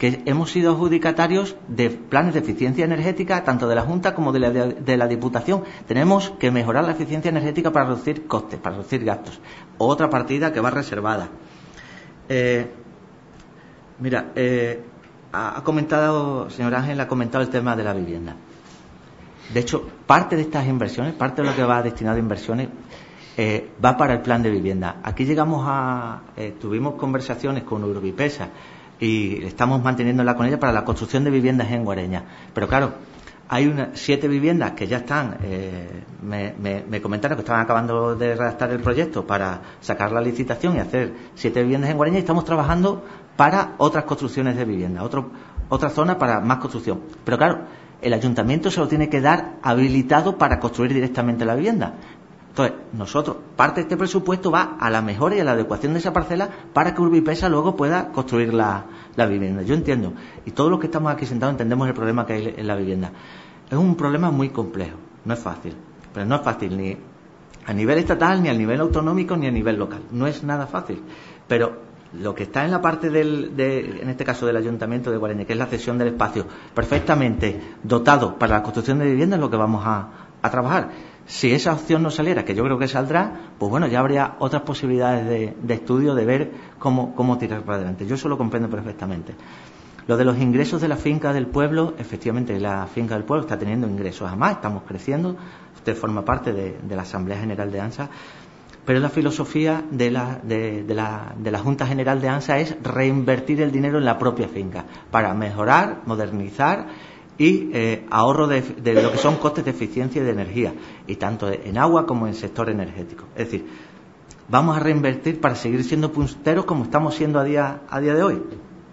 que hemos sido adjudicatarios de planes de eficiencia energética tanto de la Junta como de la, de, de la Diputación. Tenemos que mejorar la eficiencia energética para reducir costes, para reducir gastos. Otra partida que va reservada. Eh, mira, eh, ha, ha comentado, señor Ángel, ha comentado el tema de la vivienda. De hecho, parte de estas inversiones, parte de lo que va destinado a inversiones, eh, va para el plan de vivienda. Aquí llegamos a, eh, tuvimos conversaciones con Urbipesa y estamos manteniéndola con ella para la construcción de viviendas en Guareña. Pero claro, hay una, siete viviendas que ya están, eh, me, me, me comentaron que estaban acabando de redactar el proyecto para sacar la licitación y hacer siete viviendas en Guareña, y estamos trabajando para otras construcciones de vivienda, otro, otra zona para más construcción. Pero claro, el ayuntamiento se lo tiene que dar habilitado para construir directamente la vivienda. Entonces, nosotros, parte de este presupuesto va a la mejora y a la adecuación de esa parcela para que Urbipesa luego pueda construir la, la vivienda. Yo entiendo, y todos los que estamos aquí sentados entendemos el problema que hay en la vivienda. Es un problema muy complejo, no es fácil, pero no es fácil ni a nivel estatal, ni a nivel autonómico, ni a nivel local. No es nada fácil, pero lo que está en la parte del, de, en este caso del Ayuntamiento de Guareña, que es la cesión del espacio perfectamente dotado para la construcción de viviendas, es lo que vamos a, a trabajar. Si esa opción no saliera, que yo creo que saldrá, pues bueno, ya habría otras posibilidades de, de estudio, de ver cómo, cómo tirar para adelante. Yo eso lo comprendo perfectamente. Lo de los ingresos de la finca del pueblo, efectivamente la finca del pueblo está teniendo ingresos, además estamos creciendo. Usted forma parte de, de la Asamblea General de ANSA, pero la filosofía de la, de, de, la, de la Junta General de ANSA es reinvertir el dinero en la propia finca para mejorar, modernizar y eh, ahorro de, de lo que son costes de eficiencia y de energía, y tanto en agua como en sector energético. Es decir, vamos a reinvertir para seguir siendo punteros como estamos siendo a día, a día de hoy.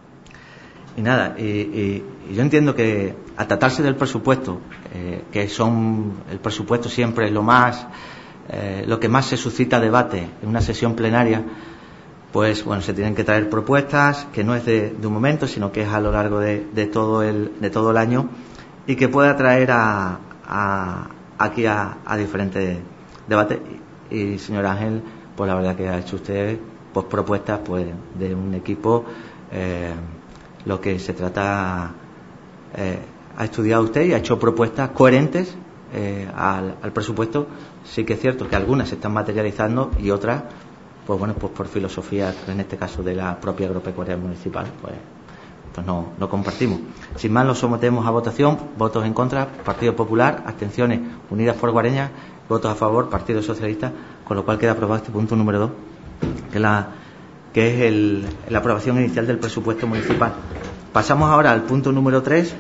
Y nada, y, y, y yo entiendo que al tratarse del presupuesto, eh, que son el presupuesto siempre es lo más... Eh, lo que más se suscita debate en una sesión plenaria, pues bueno, se tienen que traer propuestas que no es de, de un momento, sino que es a lo largo de, de todo el de todo el año, y que pueda traer a, a aquí a, a diferentes debates. Y, y señor Ángel, pues la verdad que ha hecho usted pues propuestas pues de un equipo, eh, lo que se trata, eh, ha estudiado usted y ha hecho propuestas coherentes eh, al, al presupuesto. Sí que es cierto que algunas se están materializando y otras, pues bueno, pues por filosofía, en este caso de la propia agropecuaria municipal, pues, pues no, no compartimos. Sin más, lo sometemos a votación. Votos en contra, Partido Popular; abstenciones, Unidas por Guareña; votos a favor, Partido Socialista, con lo cual queda aprobado este punto número dos, que, la, que es el, la aprobación inicial del presupuesto municipal. Pasamos ahora al punto número tres.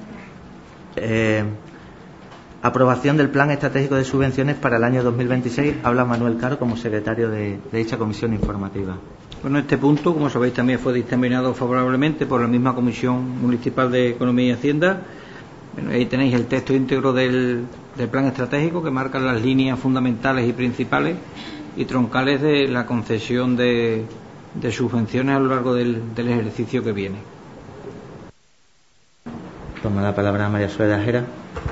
Eh, Aprobación del Plan Estratégico de Subvenciones para el año dos mil veintiséis. Habla Manuel Caro como secretario de, de dicha comisión informativa. Bueno, este punto, como sabéis, también fue dictaminado favorablemente por la misma Comisión Municipal de Economía y Hacienda. Bueno, ahí tenéis el texto íntegro del, del plan estratégico, que marca las líneas fundamentales y principales y troncales de la concesión de, de subvenciones a lo largo del, del ejercicio que viene. Toma la palabra María Soledad Jera.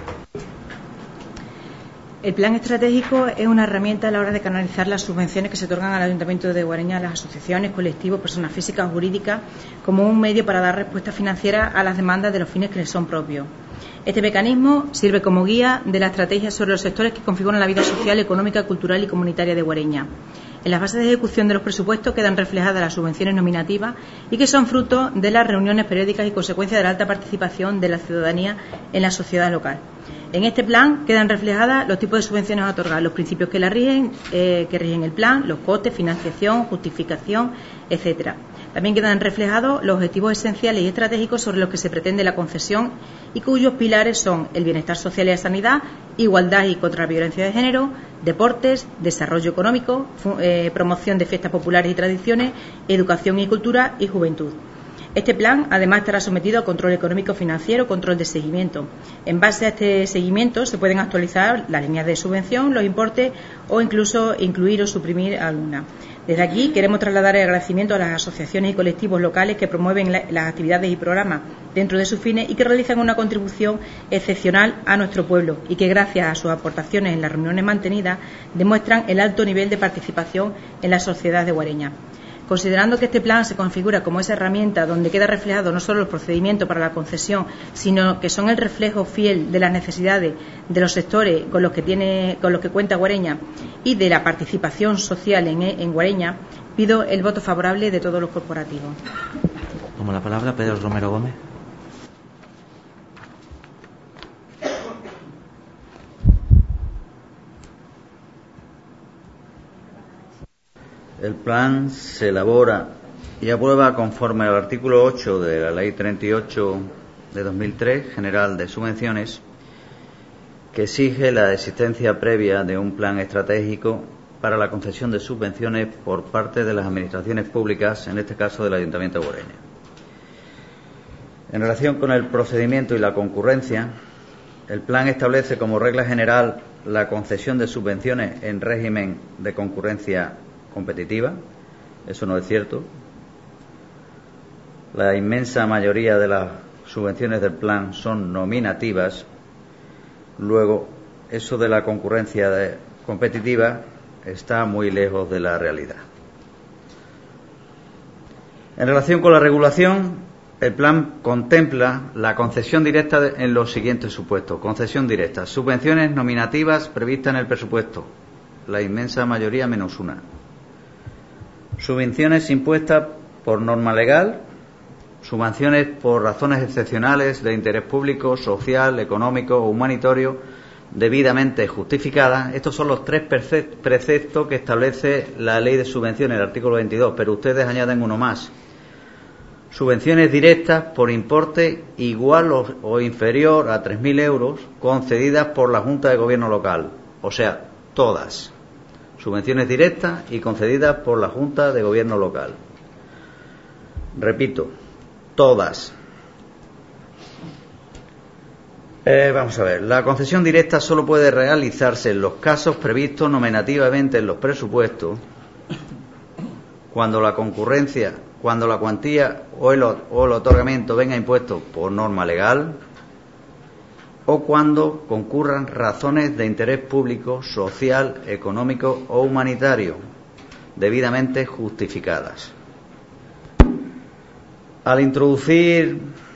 El plan estratégico es una herramienta a la hora de canalizar las subvenciones que se otorgan al Ayuntamiento de Guareña, a las asociaciones, colectivos, personas físicas o jurídicas, como un medio para dar respuesta financiera a las demandas de los fines que les son propios. Este mecanismo sirve como guía de la estrategia sobre los sectores que configuran la vida social, económica, cultural y comunitaria de Guareña. En las bases de ejecución de los presupuestos quedan reflejadas las subvenciones nominativas y que son fruto de las reuniones periódicas y consecuencia de la alta participación de la ciudadanía en la sociedad local. En este plan quedan reflejadas los tipos de subvenciones a otorgar, los principios que la rigen, eh, que rigen el plan, los costes, financiación, justificación, etcétera. También quedan reflejados los objetivos esenciales y estratégicos sobre los que se pretende la concesión y cuyos pilares son el bienestar social y la sanidad, igualdad y contra la violencia de género, deportes, desarrollo económico, eh, promoción de fiestas populares y tradiciones, educación y cultura y juventud. Este plan, además, estará sometido a control económico financiero, control de seguimiento. En base a este seguimiento se pueden actualizar las líneas de subvención, los importes o incluso incluir o suprimir alguna. Desde aquí queremos trasladar el agradecimiento a las asociaciones y colectivos locales que promueven la, las actividades y programas dentro de sus fines y que realizan una contribución excepcional a nuestro pueblo y que gracias a sus aportaciones en las reuniones mantenidas demuestran el alto nivel de participación en la sociedad de Guareña. Considerando que este plan se configura como esa herramienta donde queda reflejado no solo el procedimiento para la concesión, sino que son el reflejo fiel de las necesidades de los sectores con los que tiene, con los que cuenta Guareña y de la participación social en, en Guareña, pido el voto favorable de todos los corporativos. Tomo la palabra Pedro Romero Gómez. El plan se elabora y aprueba conforme al artículo ocho de la Ley treinta y ocho de dos mil tres, General de Subvenciones, que exige la existencia previa de un plan estratégico para la concesión de subvenciones por parte de las administraciones públicas, en este caso del Ayuntamiento de Guareña. En relación con el procedimiento y la concurrencia, el plan establece como regla general la concesión de subvenciones en régimen de concurrencia competitiva. Eso no es cierto. La inmensa mayoría de las subvenciones del plan son nominativas. Luego, eso de la concurrencia de competitiva está muy lejos de la realidad. En relación con la regulación, el plan contempla la concesión directa en los siguientes supuestos. Concesión directa, subvenciones nominativas previstas en el presupuesto, la inmensa mayoría menos una. Subvenciones impuestas por norma legal, subvenciones por razones excepcionales de interés público, social, económico o humanitario debidamente justificadas. Estos son los tres preceptos que establece la Ley de Subvenciones, el artículo veintidós, pero ustedes añaden uno más. Subvenciones directas por importe igual o, o inferior a tres mil euros concedidas por la Junta de Gobierno local, o sea, todas. Subvenciones directas y concedidas por la Junta de Gobierno local. Repito, todas. Eh, vamos a ver, la concesión directa solo puede realizarse en los casos previstos nominativamente en los presupuestos, cuando la concurrencia, cuando la cuantía o el, o el otorgamiento venga impuesto por norma legal, o cuando concurran razones de interés público, social, económico o humanitario debidamente justificadas. Al introducir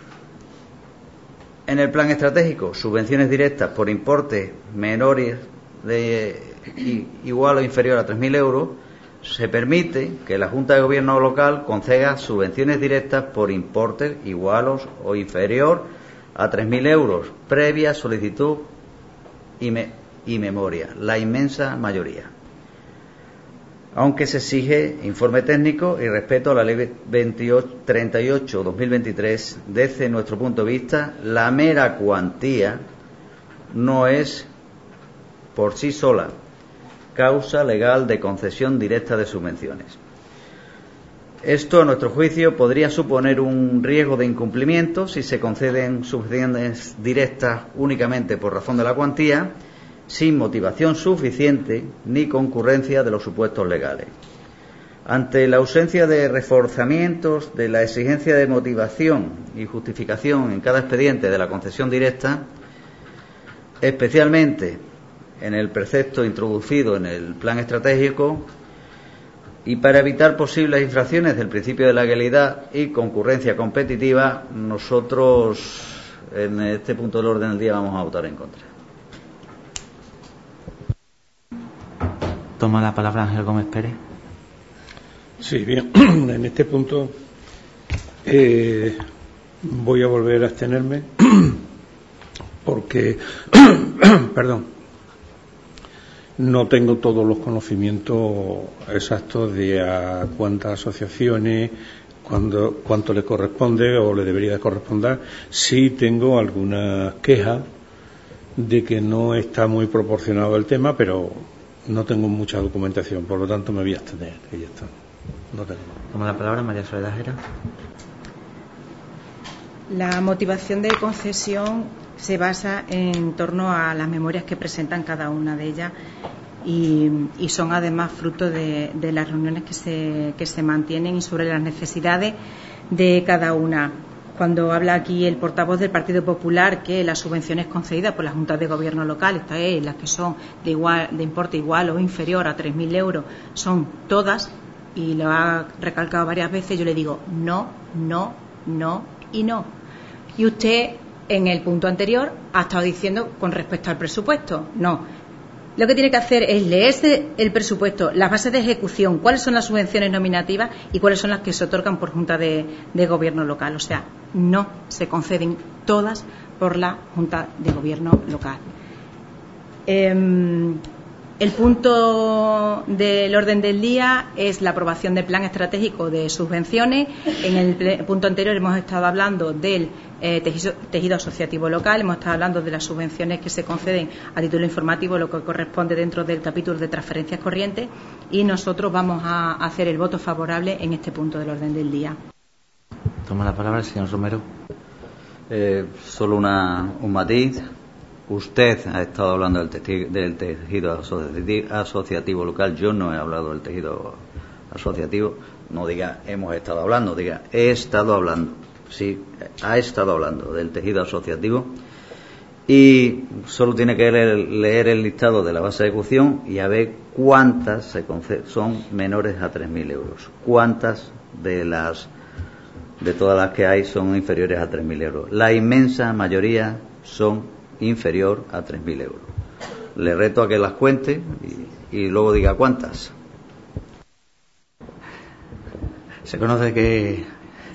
en el plan estratégico subvenciones directas por importes menores de igual o inferior a tres mil euros, se permite que la Junta de Gobierno local conceda subvenciones directas por importes iguales o inferior a tres mil euros, previa solicitud y, me, y memoria, la inmensa mayoría. Aunque se exige informe técnico y respeto a la Ley treinta y ocho barra dos mil veintitrés, desde nuestro punto de vista, la mera cuantía no es por sí sola causa legal de concesión directa de subvenciones. Esto, a nuestro juicio, podría suponer un riesgo de incumplimiento si se conceden subvenciones directas únicamente por razón de la cuantía, sin motivación suficiente ni concurrencia de los supuestos legales. Ante la ausencia de reforzamientos de la exigencia de motivación y justificación en cada expediente de la concesión directa, especialmente en el precepto introducido en el plan estratégico, y para evitar posibles infracciones del principio de legalidad y concurrencia competitiva, nosotros en este punto del orden del día vamos a votar en contra. Toma la palabra Ángel Gómez Pérez. Sí, bien. En este punto eh, voy a volver a abstenerme porque, perdón, no tengo todos los conocimientos exactos de a cuántas asociaciones, cuándo, cuánto le corresponde o le debería de corresponder. Sí tengo algunas quejas de que no está muy proporcionado el tema, pero no tengo mucha documentación, por lo tanto me voy a abstener. Y ya está. No tengo. Toma la palabra María Soledad Jera. La motivación de concesión se basa en torno a las memorias que presentan cada una de ellas y, y son además fruto de, de las reuniones que se, que se mantienen y sobre las necesidades de cada una. Cuando habla aquí el portavoz del Partido Popular que las subvenciones concedidas por las juntas de gobierno local, estas es, las que son de, igual, de importe igual o inferior a tres mil euros, son todas, y lo ha recalcado varias veces, yo le digo no, no, no y no. Y usted en el punto anterior ha estado diciendo con respecto al presupuesto, no. Lo que tiene que hacer es leerse el presupuesto, las bases de ejecución, cuáles son las subvenciones nominativas y cuáles son las que se otorgan por Junta de, de Gobierno local. O sea, no se conceden todas por la Junta de Gobierno local. Eh, el punto del orden del día es la aprobación del plan estratégico de subvenciones. En el punto anterior hemos estado hablando del eh, tejido, tejido asociativo local, hemos estado hablando de las subvenciones que se conceden a título informativo, lo que corresponde dentro del capítulo de transferencias corrientes, y nosotros vamos a hacer el voto favorable en este punto del orden del día. Toma la palabra el señor Romero. Eh, solo una, un matiz. Usted ha estado hablando del, testi- del tejido asociativo, asociativo local. Yo no he hablado del tejido asociativo. No diga hemos estado hablando, diga he estado hablando. Sí, ha estado hablando del tejido asociativo. Y solo tiene que leer, leer el listado de la base de ejecución y a ver cuántas se conceden, son menores a tres mil euros. Cuántas de las de todas las que hay son inferiores a tres mil euros. La inmensa mayoría son inferior a tres mil euros. Le reto a que las cuente y, y luego diga cuántas. Se conoce que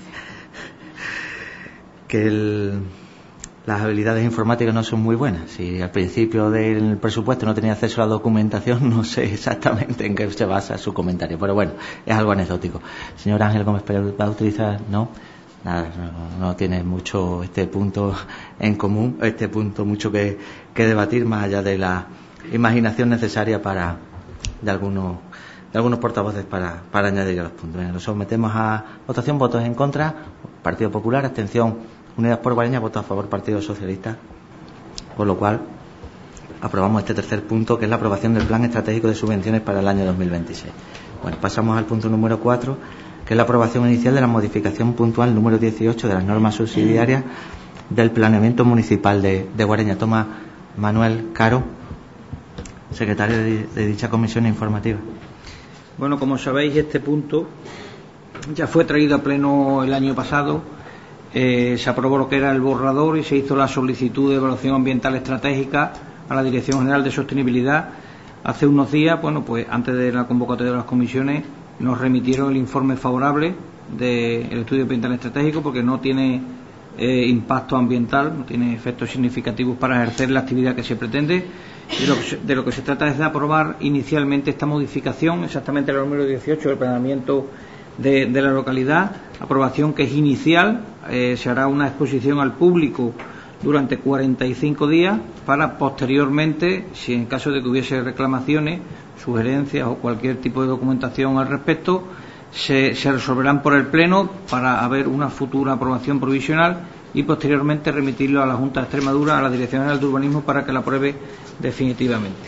que el, las habilidades informáticas no son muy buenas. Si al principio del presupuesto no tenía acceso a la documentación, no sé exactamente en qué se basa su comentario, pero bueno, es algo anecdótico. Señor Ángel Gómez Pérez, ¿va a utilizar? No. Nada, no, no tiene mucho este punto en común, este punto mucho que, que debatir, más allá de la imaginación necesaria para de algunos de algunos portavoces para, para añadir a los puntos. Bueno, nos sometemos a votación. Votos en contra, Partido Popular; abstención, Unidas por Guareña; voto a favor, Partido Socialista. Por lo cual aprobamos este tercer punto, que es la aprobación del Plan Estratégico de Subvenciones para el año dos mil veintiséis. Bueno, pasamos al punto número cuatro, que es la aprobación inicial de la modificación puntual número dieciocho de las normas subsidiarias del planeamiento municipal de, de Guareña. Toma Manuel Caro, secretario de, de dicha comisión informativa. Bueno, como sabéis, este punto ya fue traído a pleno el año pasado. Eh, se aprobó lo que era el borrador y se hizo la solicitud de evaluación ambiental estratégica a la Dirección General de Sostenibilidad. Hace unos días, bueno, pues antes de la convocatoria de las comisiones, nos remitieron el informe favorable del estudio ambiental estratégico, porque no tiene eh, impacto ambiental, no tiene efectos significativos para ejercer la actividad que se pretende. Y lo que se, de lo que se trata es de aprobar inicialmente esta modificación, exactamente la número dieciocho del planeamiento de, de la localidad, aprobación que es inicial. Eh, se hará una exposición al público durante cuarenta y cinco días para posteriormente, si en caso de que hubiese reclamaciones, sugerencias o cualquier tipo de documentación al respecto, se, se resolverán por el Pleno para haber una futura aprobación provisional y posteriormente remitirlo a la Junta de Extremadura, a la Dirección General de Urbanismo, para que la apruebe definitivamente.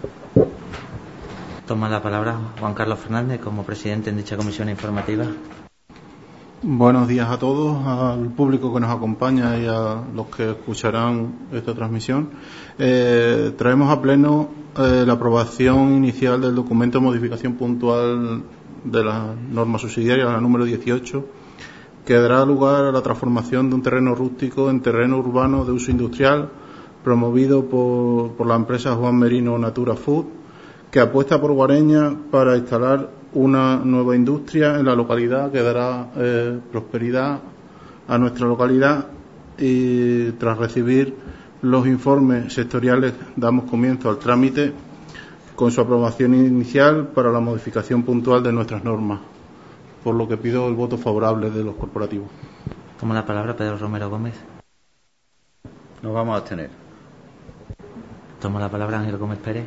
Toma la palabra Juan Carlos Fernández como presidente en dicha comisión informativa. Buenos días a todos, al público que nos acompaña y a los que escucharán esta transmisión. Eh, traemos a pleno eh, la aprobación inicial del documento de modificación puntual de la norma subsidiaria, la número dieciocho, que dará lugar a la transformación de un terreno rústico en terreno urbano de uso industrial, promovido por, por la empresa Juan Merino Natura Food, que apuesta por Guareña para instalar una nueva industria en la localidad que dará eh, prosperidad a nuestra localidad. Y tras recibir los informes sectoriales damos comienzo al trámite con su aprobación inicial para la modificación puntual de nuestras normas, por lo que pido el voto favorable de los corporativos. Toma la palabra Pedro Romero Gómez. Nos vamos a abstener. Toma la palabra Ángel Gómez Pérez.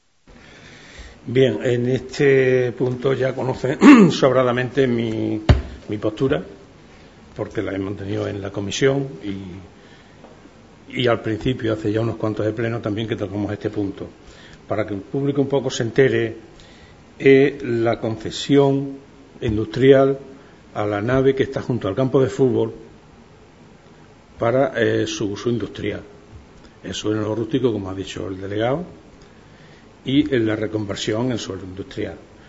Bien, en este punto ya conocen sobradamente mi, mi postura, porque la he mantenido en la comisión y, y al principio, hace ya unos cuantos de pleno, también que tocamos este punto. Para que el público un poco se entere, es la concesión industrial a la nave que está junto al campo de fútbol para eh, su uso industrial. El suelo rústico, como ha dicho el delegado, y en la reconversión en suelo industrial.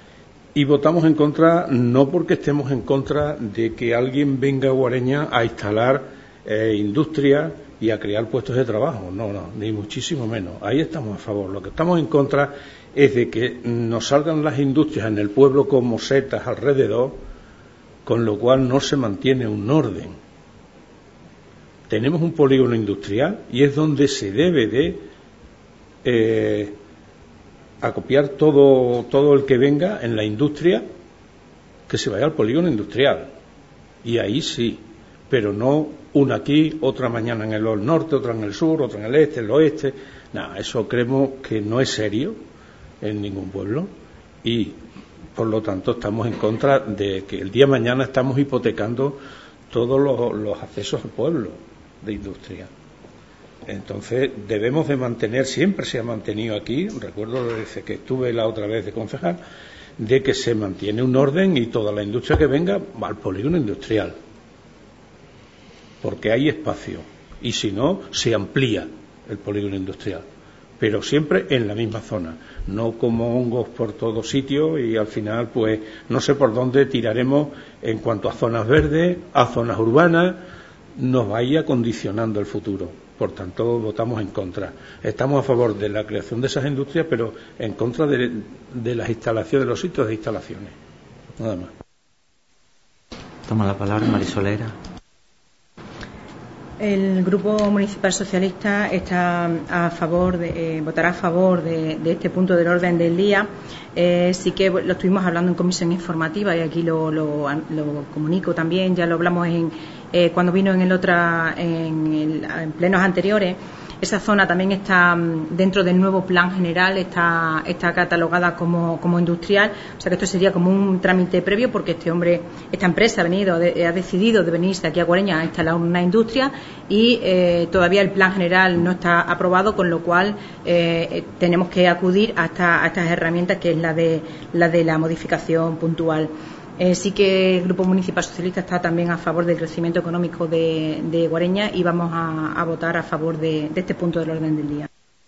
Y votamos en contra no porque estemos en contra de que alguien venga a Guareña a instalar eh, industria y a crear puestos de trabajo. No, no, ni muchísimo menos. Ahí estamos a favor. Lo que estamos en contra es de que nos salgan las industrias en el pueblo como setas alrededor, con lo cual no se mantiene un orden. Tenemos un polígono industrial y es donde se debe de eh, acopiar todo, todo el que venga en la industria, que se vaya al polígono industrial. Y ahí sí, pero no una aquí, otra mañana en el norte, otra en el sur, otra en el este, el oeste. Nada, eso creemos que no es serio en ningún pueblo y por lo tanto estamos en contra de que el día de mañana estamos hipotecando todos los, los accesos al pueblo de industria. Entonces debemos de mantener, siempre se ha mantenido aquí, recuerdo desde que estuve la otra vez de concejal, de que se mantiene un orden y toda la industria que venga va al polígono industrial, porque hay espacio y si no se amplía el polígono industrial, pero siempre en la misma zona, no como hongos por todo sitio y al final pues no sé por dónde tiraremos en cuanto a zonas verdes, a zonas urbanas, nos vaya condicionando el futuro. Por tanto, votamos en contra. Estamos a favor de la creación de esas industrias, pero en contra de, de las instalaciones, de los sitios de instalaciones. Nada más. Toma la palabra Marisolera. El Grupo Municipal Socialista está a favor de, eh, votará a favor de, de este punto del orden del día. Eh, sí que lo estuvimos hablando en comisión informativa y aquí lo, lo, lo comunico también. Ya lo hablamos en, eh, cuando vino en el otra en, el, en plenos anteriores. Esa zona también está dentro del nuevo plan general, está, está catalogada como, como industrial, o sea que esto sería como un trámite previo porque este hombre, esta empresa ha venido, de, ha decidido de venirse aquí a Guareña a instalar una industria y eh, todavía el plan general no está aprobado, con lo cual eh, tenemos que acudir a, esta, a estas herramientas que es la de la de la modificación puntual. Eh, sí que el Grupo Municipal Socialista está también a favor del crecimiento económico de, de Guareña y vamos a, a votar a favor de, de este punto del orden del día.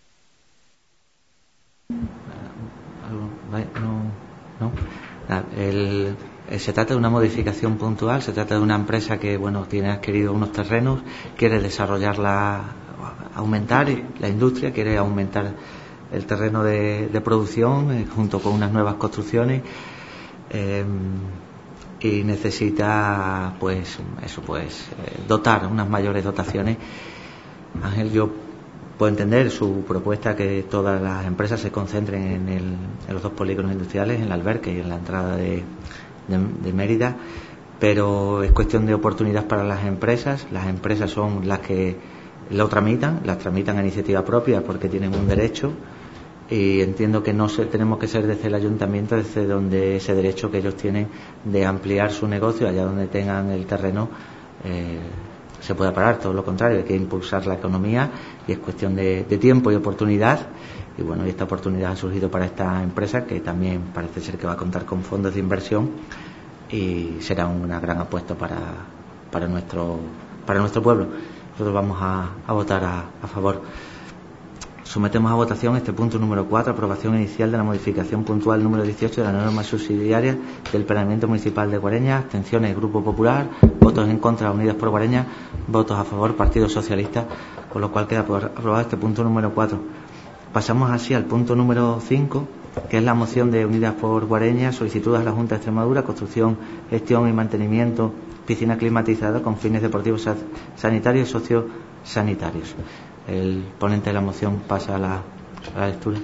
No, no. El, se trata de una modificación puntual, se trata de una empresa que bueno tiene adquirido unos terrenos, quiere desarrollarla, aumentar la industria, quiere aumentar el terreno de, de producción eh, junto con unas nuevas construcciones. Eh, y necesita pues eso pues eh, dotar unas mayores dotaciones. Ángel, yo puedo entender su propuesta que todas las empresas se concentren en, el, en los dos polígonos industriales, en el alberque y en la entrada de, de, de Mérida, pero es cuestión de oportunidad para las empresas. Las empresas son las que lo tramitan, las tramitan a iniciativa propia porque tienen un derecho. Y entiendo que no se, tenemos que ser desde el ayuntamiento, desde donde ese derecho que ellos tienen de ampliar su negocio, allá donde tengan el terreno, eh, se pueda parar. Todo lo contrario, hay que impulsar la economía y es cuestión de, de tiempo y oportunidad. Y bueno, y esta oportunidad ha surgido para esta empresa, que también parece ser que va a contar con fondos de inversión y será una gran apuesta para, para, nuestro, para nuestro pueblo. Nosotros vamos a, a votar a, a favor. Sometemos a votación este punto número cuatro, aprobación inicial de la modificación puntual número dieciocho de la norma subsidiaria del planeamiento municipal de Guareña. Abstenciones, Grupo Popular. Votos en contra, Unidas por Guareña. Votos a favor, Partido Socialista. Con lo cual queda aprobado este punto número cuatro. Pasamos así al punto número cinco, que es la moción de Unidas por Guareña, solicitud a la Junta de Extremadura, construcción, gestión y mantenimiento, piscina climatizada con fines deportivos, sanitarios y sociosanitarios. El ponente de la moción pasa a la, a la lectura.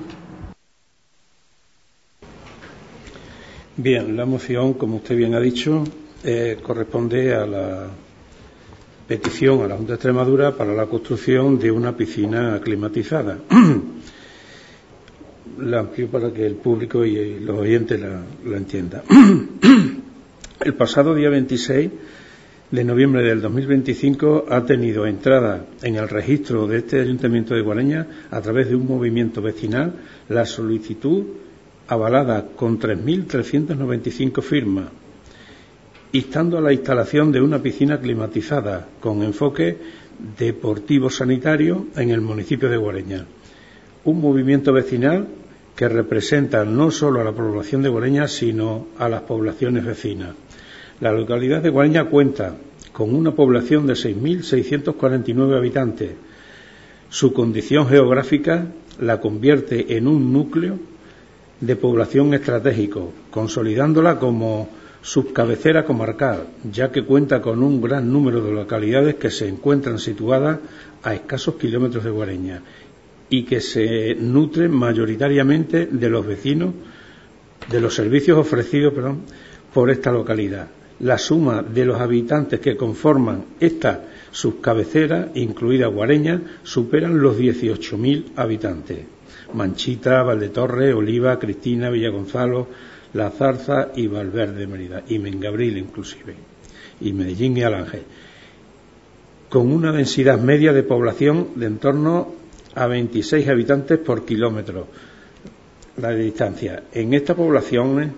Bien, la moción, como usted bien ha dicho, eh, corresponde a la petición a la Junta de Extremadura para la construcción de una piscina climatizada. La amplio para que el público y los oyentes la, la entiendan. El pasado día veintiséis de noviembre del dos mil veinticinco ha tenido entrada en el registro de este Ayuntamiento de Guareña, a través de un movimiento vecinal, la solicitud avalada con tres mil trescientas noventa y cinco firmas, instando a la instalación de una piscina climatizada con enfoque deportivo sanitario en el municipio de Guareña. Un movimiento vecinal que representa no solo a la población de Guareña, sino a las poblaciones vecinas. La localidad de Guareña cuenta con una población de seis mil seiscientos cuarenta y nueve habitantes. Su condición geográfica la convierte en un núcleo de población estratégico, consolidándola como subcabecera comarcal, ya que cuenta con un gran número de localidades que se encuentran situadas a escasos kilómetros de Guareña y que se nutren mayoritariamente de los vecinos, de los servicios ofrecidos, perdón, por esta localidad. La suma de los habitantes que conforman esta subcabecera, incluida Guareña, superan los dieciocho mil habitantes. Manchita, Valdetorre, Oliva, Cristina, Villagonzalo, La Zarza y Valverde, Mérida, y Mengabril inclusive, y Medellín y Alange, con una densidad media de población de en torno a veintiséis habitantes por kilómetro la de distancia. En esta población,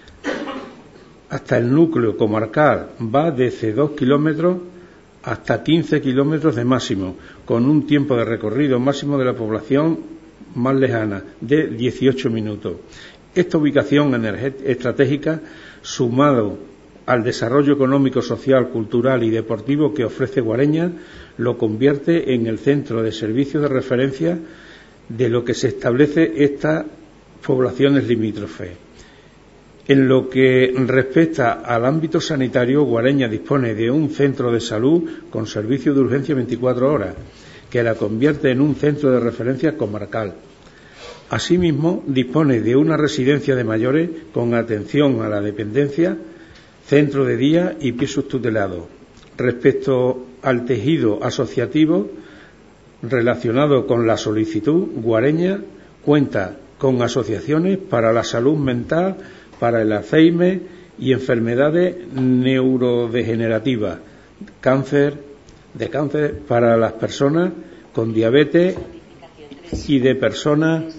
hasta el núcleo comarcal va desde dos kilómetros hasta quince kilómetros de máximo, con un tiempo de recorrido máximo de la población más lejana de dieciocho minutos. Esta ubicación estratégica, sumado al desarrollo económico, social, cultural y deportivo que ofrece Guareña, lo convierte en el centro de servicios de referencia de lo que se establece estas poblaciones limítrofes. En lo que respecta al ámbito sanitario, Guareña dispone de un centro de salud con servicio de urgencia veinticuatro horas, que la convierte en un centro de referencia comarcal. Asimismo, dispone de una residencia de mayores con atención a la dependencia, centro de día y pisos tutelados. Respecto al tejido asociativo relacionado con la solicitud, Guareña cuenta con asociaciones para la salud mental, para el Alzheimer y enfermedades neurodegenerativas, cáncer, de cáncer para las personas con diabetes y de personas.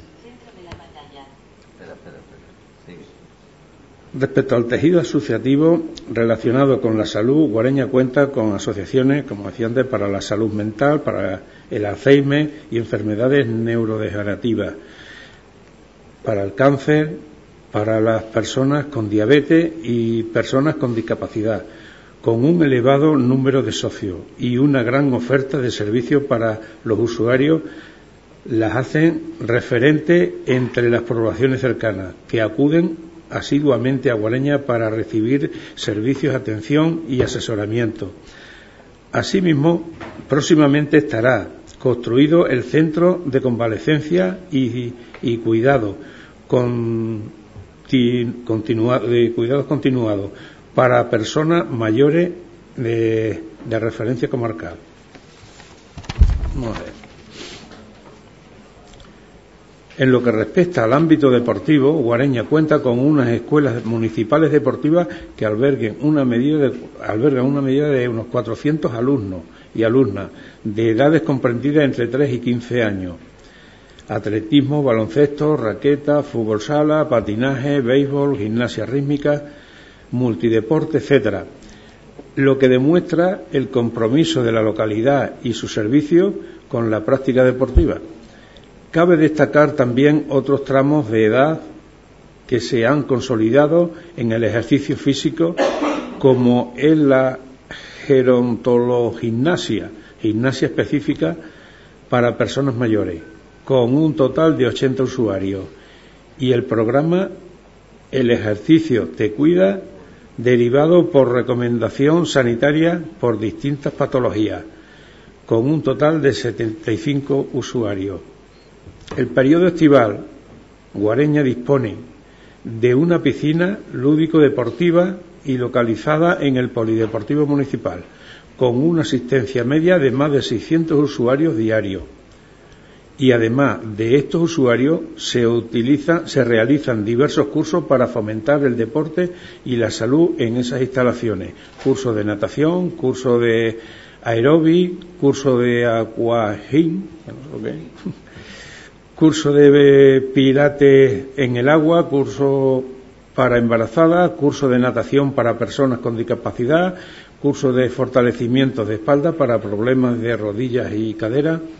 Respecto al tejido asociativo relacionado con la salud, Guareña cuenta con asociaciones, como decía antes, para la salud mental, para el Alzheimer y enfermedades neurodegenerativas, para el cáncer, para las personas con diabetes y personas con discapacidad, con un elevado número de socios y una gran oferta de servicios para los usuarios, las hacen referentes entre las poblaciones cercanas, que acuden asiduamente a Guareña para recibir servicios, atención y asesoramiento. Asimismo, próximamente estará construido el Centro de Convalecencia y, y Cuidado con, continua, de Cuidados Continuados para personas mayores de, de referencia comarcal. Vamos a ver. En lo que respecta al ámbito deportivo, Guareña cuenta con unas escuelas municipales deportivas que alberguen una medida de, albergan una medida de unos cuatrocientos alumnos y alumnas de edades comprendidas entre tres y quince años. Atletismo, baloncesto, raqueta, fútbol sala, patinaje, béisbol, gimnasia rítmica, multideporte, etcétera. Lo que demuestra el compromiso de la localidad y su servicio con la práctica deportiva. Cabe destacar también otros tramos de edad que se han consolidado en el ejercicio físico, como es la gerontologimnasia, gimnasia específica para personas mayores, con un total de ochenta usuarios, y el programa El ejercicio te cuida, derivado por recomendación sanitaria por distintas patologías, con un total de setenta y cinco usuarios. El periodo estival, Guareña dispone de una piscina lúdico-deportiva y localizada en el Polideportivo Municipal, con una asistencia media de más de seiscientos usuarios diarios. Y además de estos usuarios se utiliza, se realizan diversos cursos para fomentar el deporte y la salud en esas instalaciones. Cursos de natación, curso de aeróbic, curso de aquagym, no sé curso de pilates en el agua, curso para embarazadas, curso de natación para personas con discapacidad, curso de fortalecimiento de espalda para problemas de rodillas y cadera,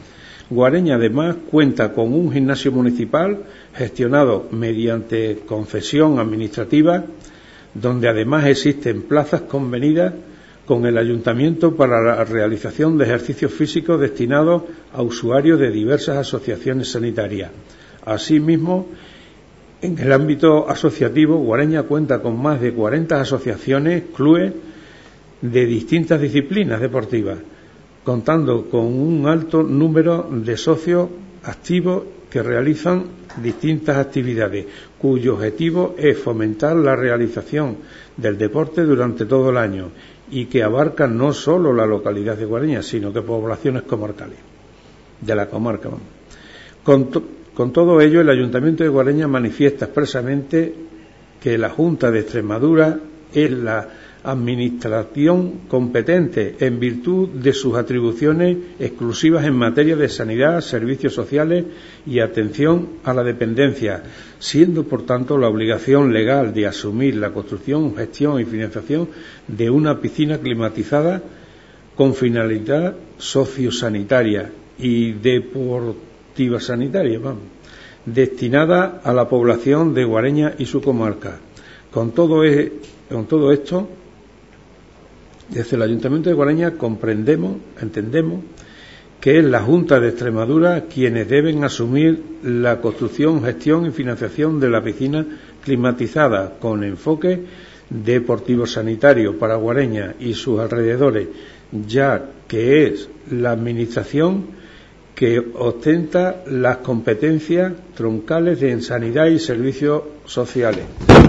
Guareña además cuenta con un gimnasio municipal gestionado mediante concesión administrativa, donde además existen plazas convenidas con el Ayuntamiento para la realización de ejercicios físicos destinados a usuarios de diversas asociaciones sanitarias. Asimismo, en el ámbito asociativo, Guareña cuenta con más de cuarenta asociaciones, clubes de distintas disciplinas deportivas, contando con un alto número de socios activos que realizan distintas actividades, cuyo objetivo es fomentar la realización del deporte durante todo el año y que abarcan no solo la localidad de Guareña, sino que poblaciones comarcales de la comarca. Con, to, con todo ello, el Ayuntamiento de Guareña manifiesta expresamente que la Junta de Extremadura es la administración competente en virtud de sus atribuciones exclusivas en materia de sanidad, servicios sociales y atención a la dependencia, siendo por tanto la obligación legal de asumir la construcción, gestión y financiación de una piscina climatizada con finalidad sociosanitaria y deportiva sanitaria, vamos, destinada a la población de Guareña y su comarca. Con todo, es, con todo esto, desde el Ayuntamiento de Guareña comprendemos, entendemos, que es la Junta de Extremadura quienes deben asumir la construcción, gestión y financiación de la piscina climatizada con enfoque deportivo-sanitario para Guareña y sus alrededores, ya que es la Administración que ostenta las competencias troncales en sanidad y servicios sociales.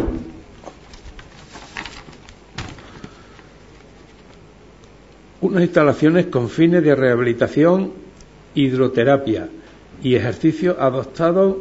Unas instalaciones con fines de rehabilitación, hidroterapia y ejercicios adoptados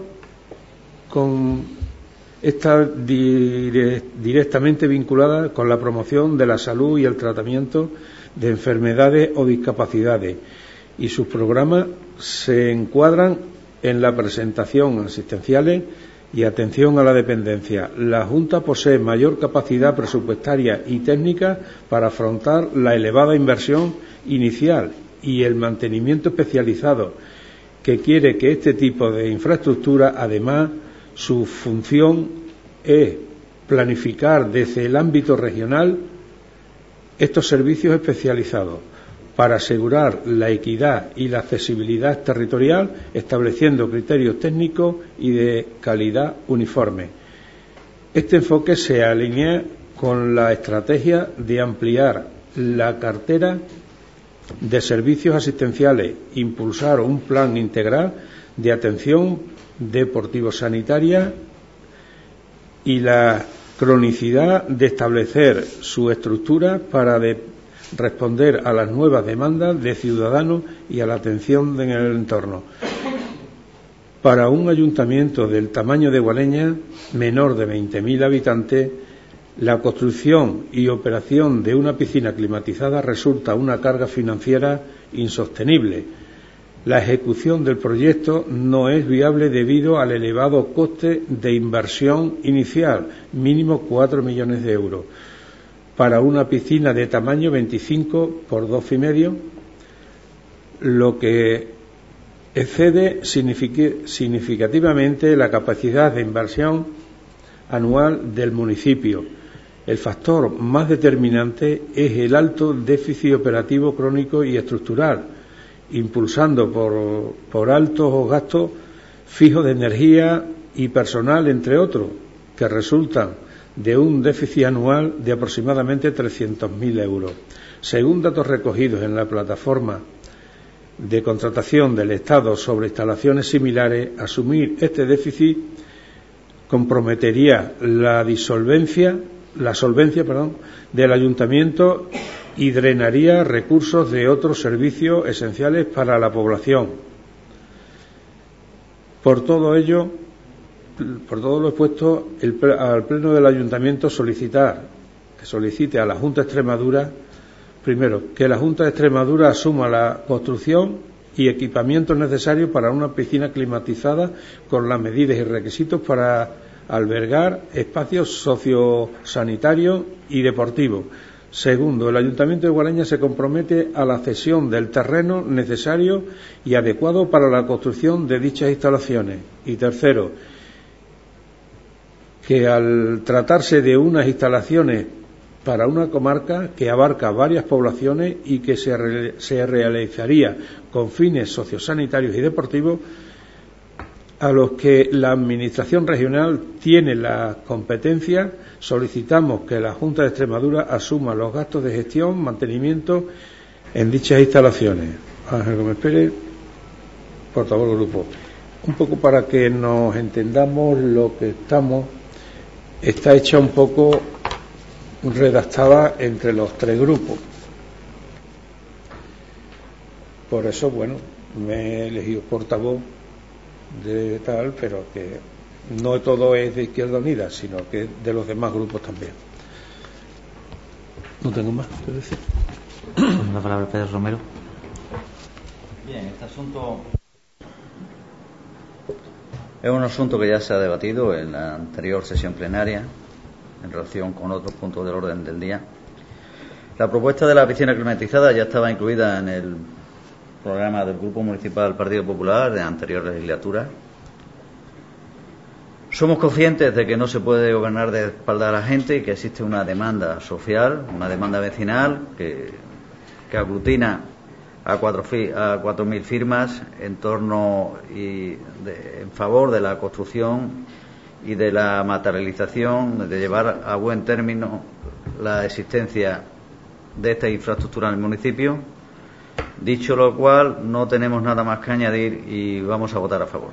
con esta dire, directamente vinculada con la promoción de la salud y el tratamiento de enfermedades o discapacidades, y sus programas se encuadran en la presentación asistenciales y atención a la dependencia. La Junta posee mayor capacidad presupuestaria y técnica para afrontar la elevada inversión inicial y el mantenimiento especializado que quiere que este tipo de infraestructura. Además, su función es planificar desde el ámbito regional estos servicios especializados para asegurar la equidad y la accesibilidad territorial, estableciendo criterios técnicos y de calidad uniforme. Este enfoque se alinea con la estrategia de ampliar la cartera de servicios asistenciales, impulsar un plan integral de atención deportivo-sanitaria y la cronicidad de establecer su estructura para de responder a las nuevas demandas de ciudadanos y a la atención en el entorno. Para un ayuntamiento del tamaño de Guareña, menor de veinte mil habitantes, la construcción y operación de una piscina climatizada resulta una carga financiera insostenible. La ejecución del proyecto no es viable debido al elevado coste de inversión inicial, mínimo cuatro millones de euros. Para una piscina de tamaño veinticinco por doce y medio, lo que excede significativamente la capacidad de inversión anual del municipio. El factor más determinante es el alto déficit operativo crónico y estructural, impulsando por, por altos gastos fijos de energía y personal, entre otros, que resultan de un déficit anual de aproximadamente trescientos mil euros. Según datos recogidos en la plataforma de contratación del Estado sobre instalaciones similares, asumir este déficit comprometería la disolvencia, la solvencia, perdón, del ayuntamiento y drenaría recursos de otros servicios esenciales para la población. Por todo ello, por todo lo expuesto, el, al Pleno del Ayuntamiento solicitar, que solicite a la Junta de Extremadura, primero, que la Junta de Extremadura asuma la construcción y equipamientos necesarios para una piscina climatizada con las medidas y requisitos para albergar espacios sociosanitarios y deportivos. Segundo, el Ayuntamiento de Guareña se compromete a la cesión del terreno necesario y adecuado para la construcción de dichas instalaciones. Y tercero, que al tratarse de unas instalaciones para una comarca que abarca varias poblaciones y que se, re, se realizaría con fines sociosanitarios y deportivos, a los que la Administración regional tiene la competencia, solicitamos que la Junta de Extremadura asuma los gastos de gestión, mantenimiento en dichas instalaciones. Ángel Gómez Pérez, portavoz del grupo. Un poco para que nos entendamos lo que estamos, está hecha un poco redactada entre los tres grupos. Por eso, bueno, me he elegido portavoz de tal, pero que no todo es de Izquierda Unida, sino que de los demás grupos también. No tengo más que decir. La palabra Pedro Romero. Bien, este asunto es un asunto que ya se ha debatido en la anterior sesión plenaria en relación con otros puntos del orden del día. La propuesta de la piscina climatizada ya estaba incluida en el programa del Grupo Municipal del Partido Popular de anterior legislatura. Somos conscientes de que no se puede gobernar de espalda a la gente y que existe una demanda social, una demanda vecinal que, que aglutina a cuatro a cuatro mil firmas en torno y de, en favor de la construcción y de la materialización, de llevar a buen término la existencia de esta infraestructura en el municipio. Dicho lo cual, no tenemos nada más que añadir y vamos a votar a favor.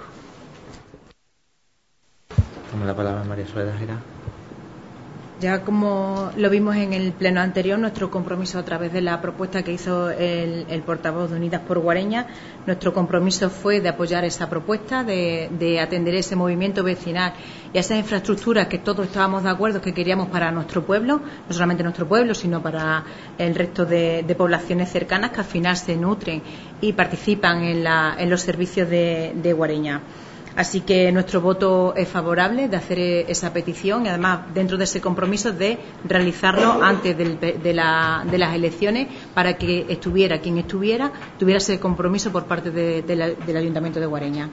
Toma la palabra María Soledad Girá. Ya como lo vimos en el pleno anterior, nuestro compromiso a través de la propuesta que hizo el, el portavoz de Unidas por Guareña, nuestro compromiso fue de apoyar esa propuesta, de, de atender ese movimiento vecinal y a esas infraestructuras que todos estábamos de acuerdo que queríamos para nuestro pueblo, no solamente nuestro pueblo, sino para el resto de, de poblaciones cercanas que al final se nutren y participan en, la, en los servicios de, de Guareña. Así que nuestro voto es favorable de hacer esa petición y además dentro de ese compromiso de realizarlo antes del, de, la, de las elecciones para que estuviera quien estuviera, tuviera ese compromiso por parte de, de la, del Ayuntamiento de Guareña.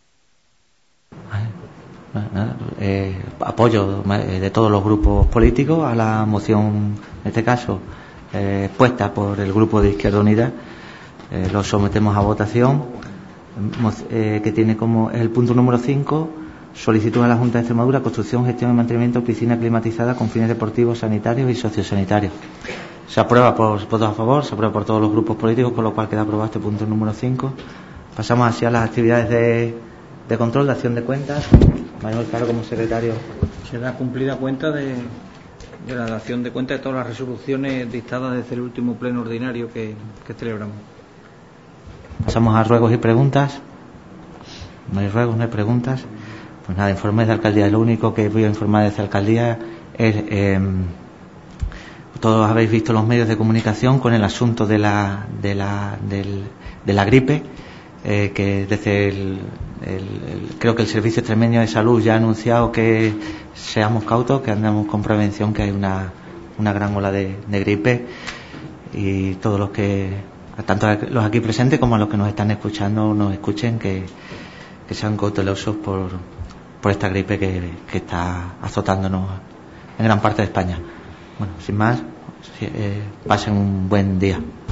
Eh, apoyo de todos los grupos políticos a la moción, en este caso, eh, expuesta por el Grupo de Izquierda Unida. Eh, lo sometemos a votación. Eh, que tiene como el punto número cinco, solicitud a la Junta de Extremadura, construcción, gestión y mantenimiento de piscina climatizada con fines deportivos, sanitarios y sociosanitarios. Se aprueba por votos a favor, se aprueba por todos los grupos políticos, con lo cual queda aprobado este punto número cinco. Pasamos así a las actividades de, de control, de acción de cuentas. Manuel Caro, como secretario. Se da cumplida cuenta de, de la dación de cuenta de todas las resoluciones dictadas desde el último pleno ordinario que, que celebramos. Pasamos a ruegos y preguntas. No hay ruegos, no hay preguntas. Pues nada, informes de alcaldía. Lo único que voy a informar desde alcaldía es, eh, todos habéis visto los medios de comunicación con el asunto de la de la del, de la gripe, eh, que desde el, el, el creo que el Servicio Extremeño de Salud ya ha anunciado que seamos cautos, que andamos con prevención, que hay una una gran ola de, de gripe, y todos los que tanto los aquí presentes como a los que nos están escuchando nos escuchen, que, que sean cautelosos por, por esta gripe que, que está azotándonos en gran parte de España. Bueno, sin más, eh, pasen un buen día.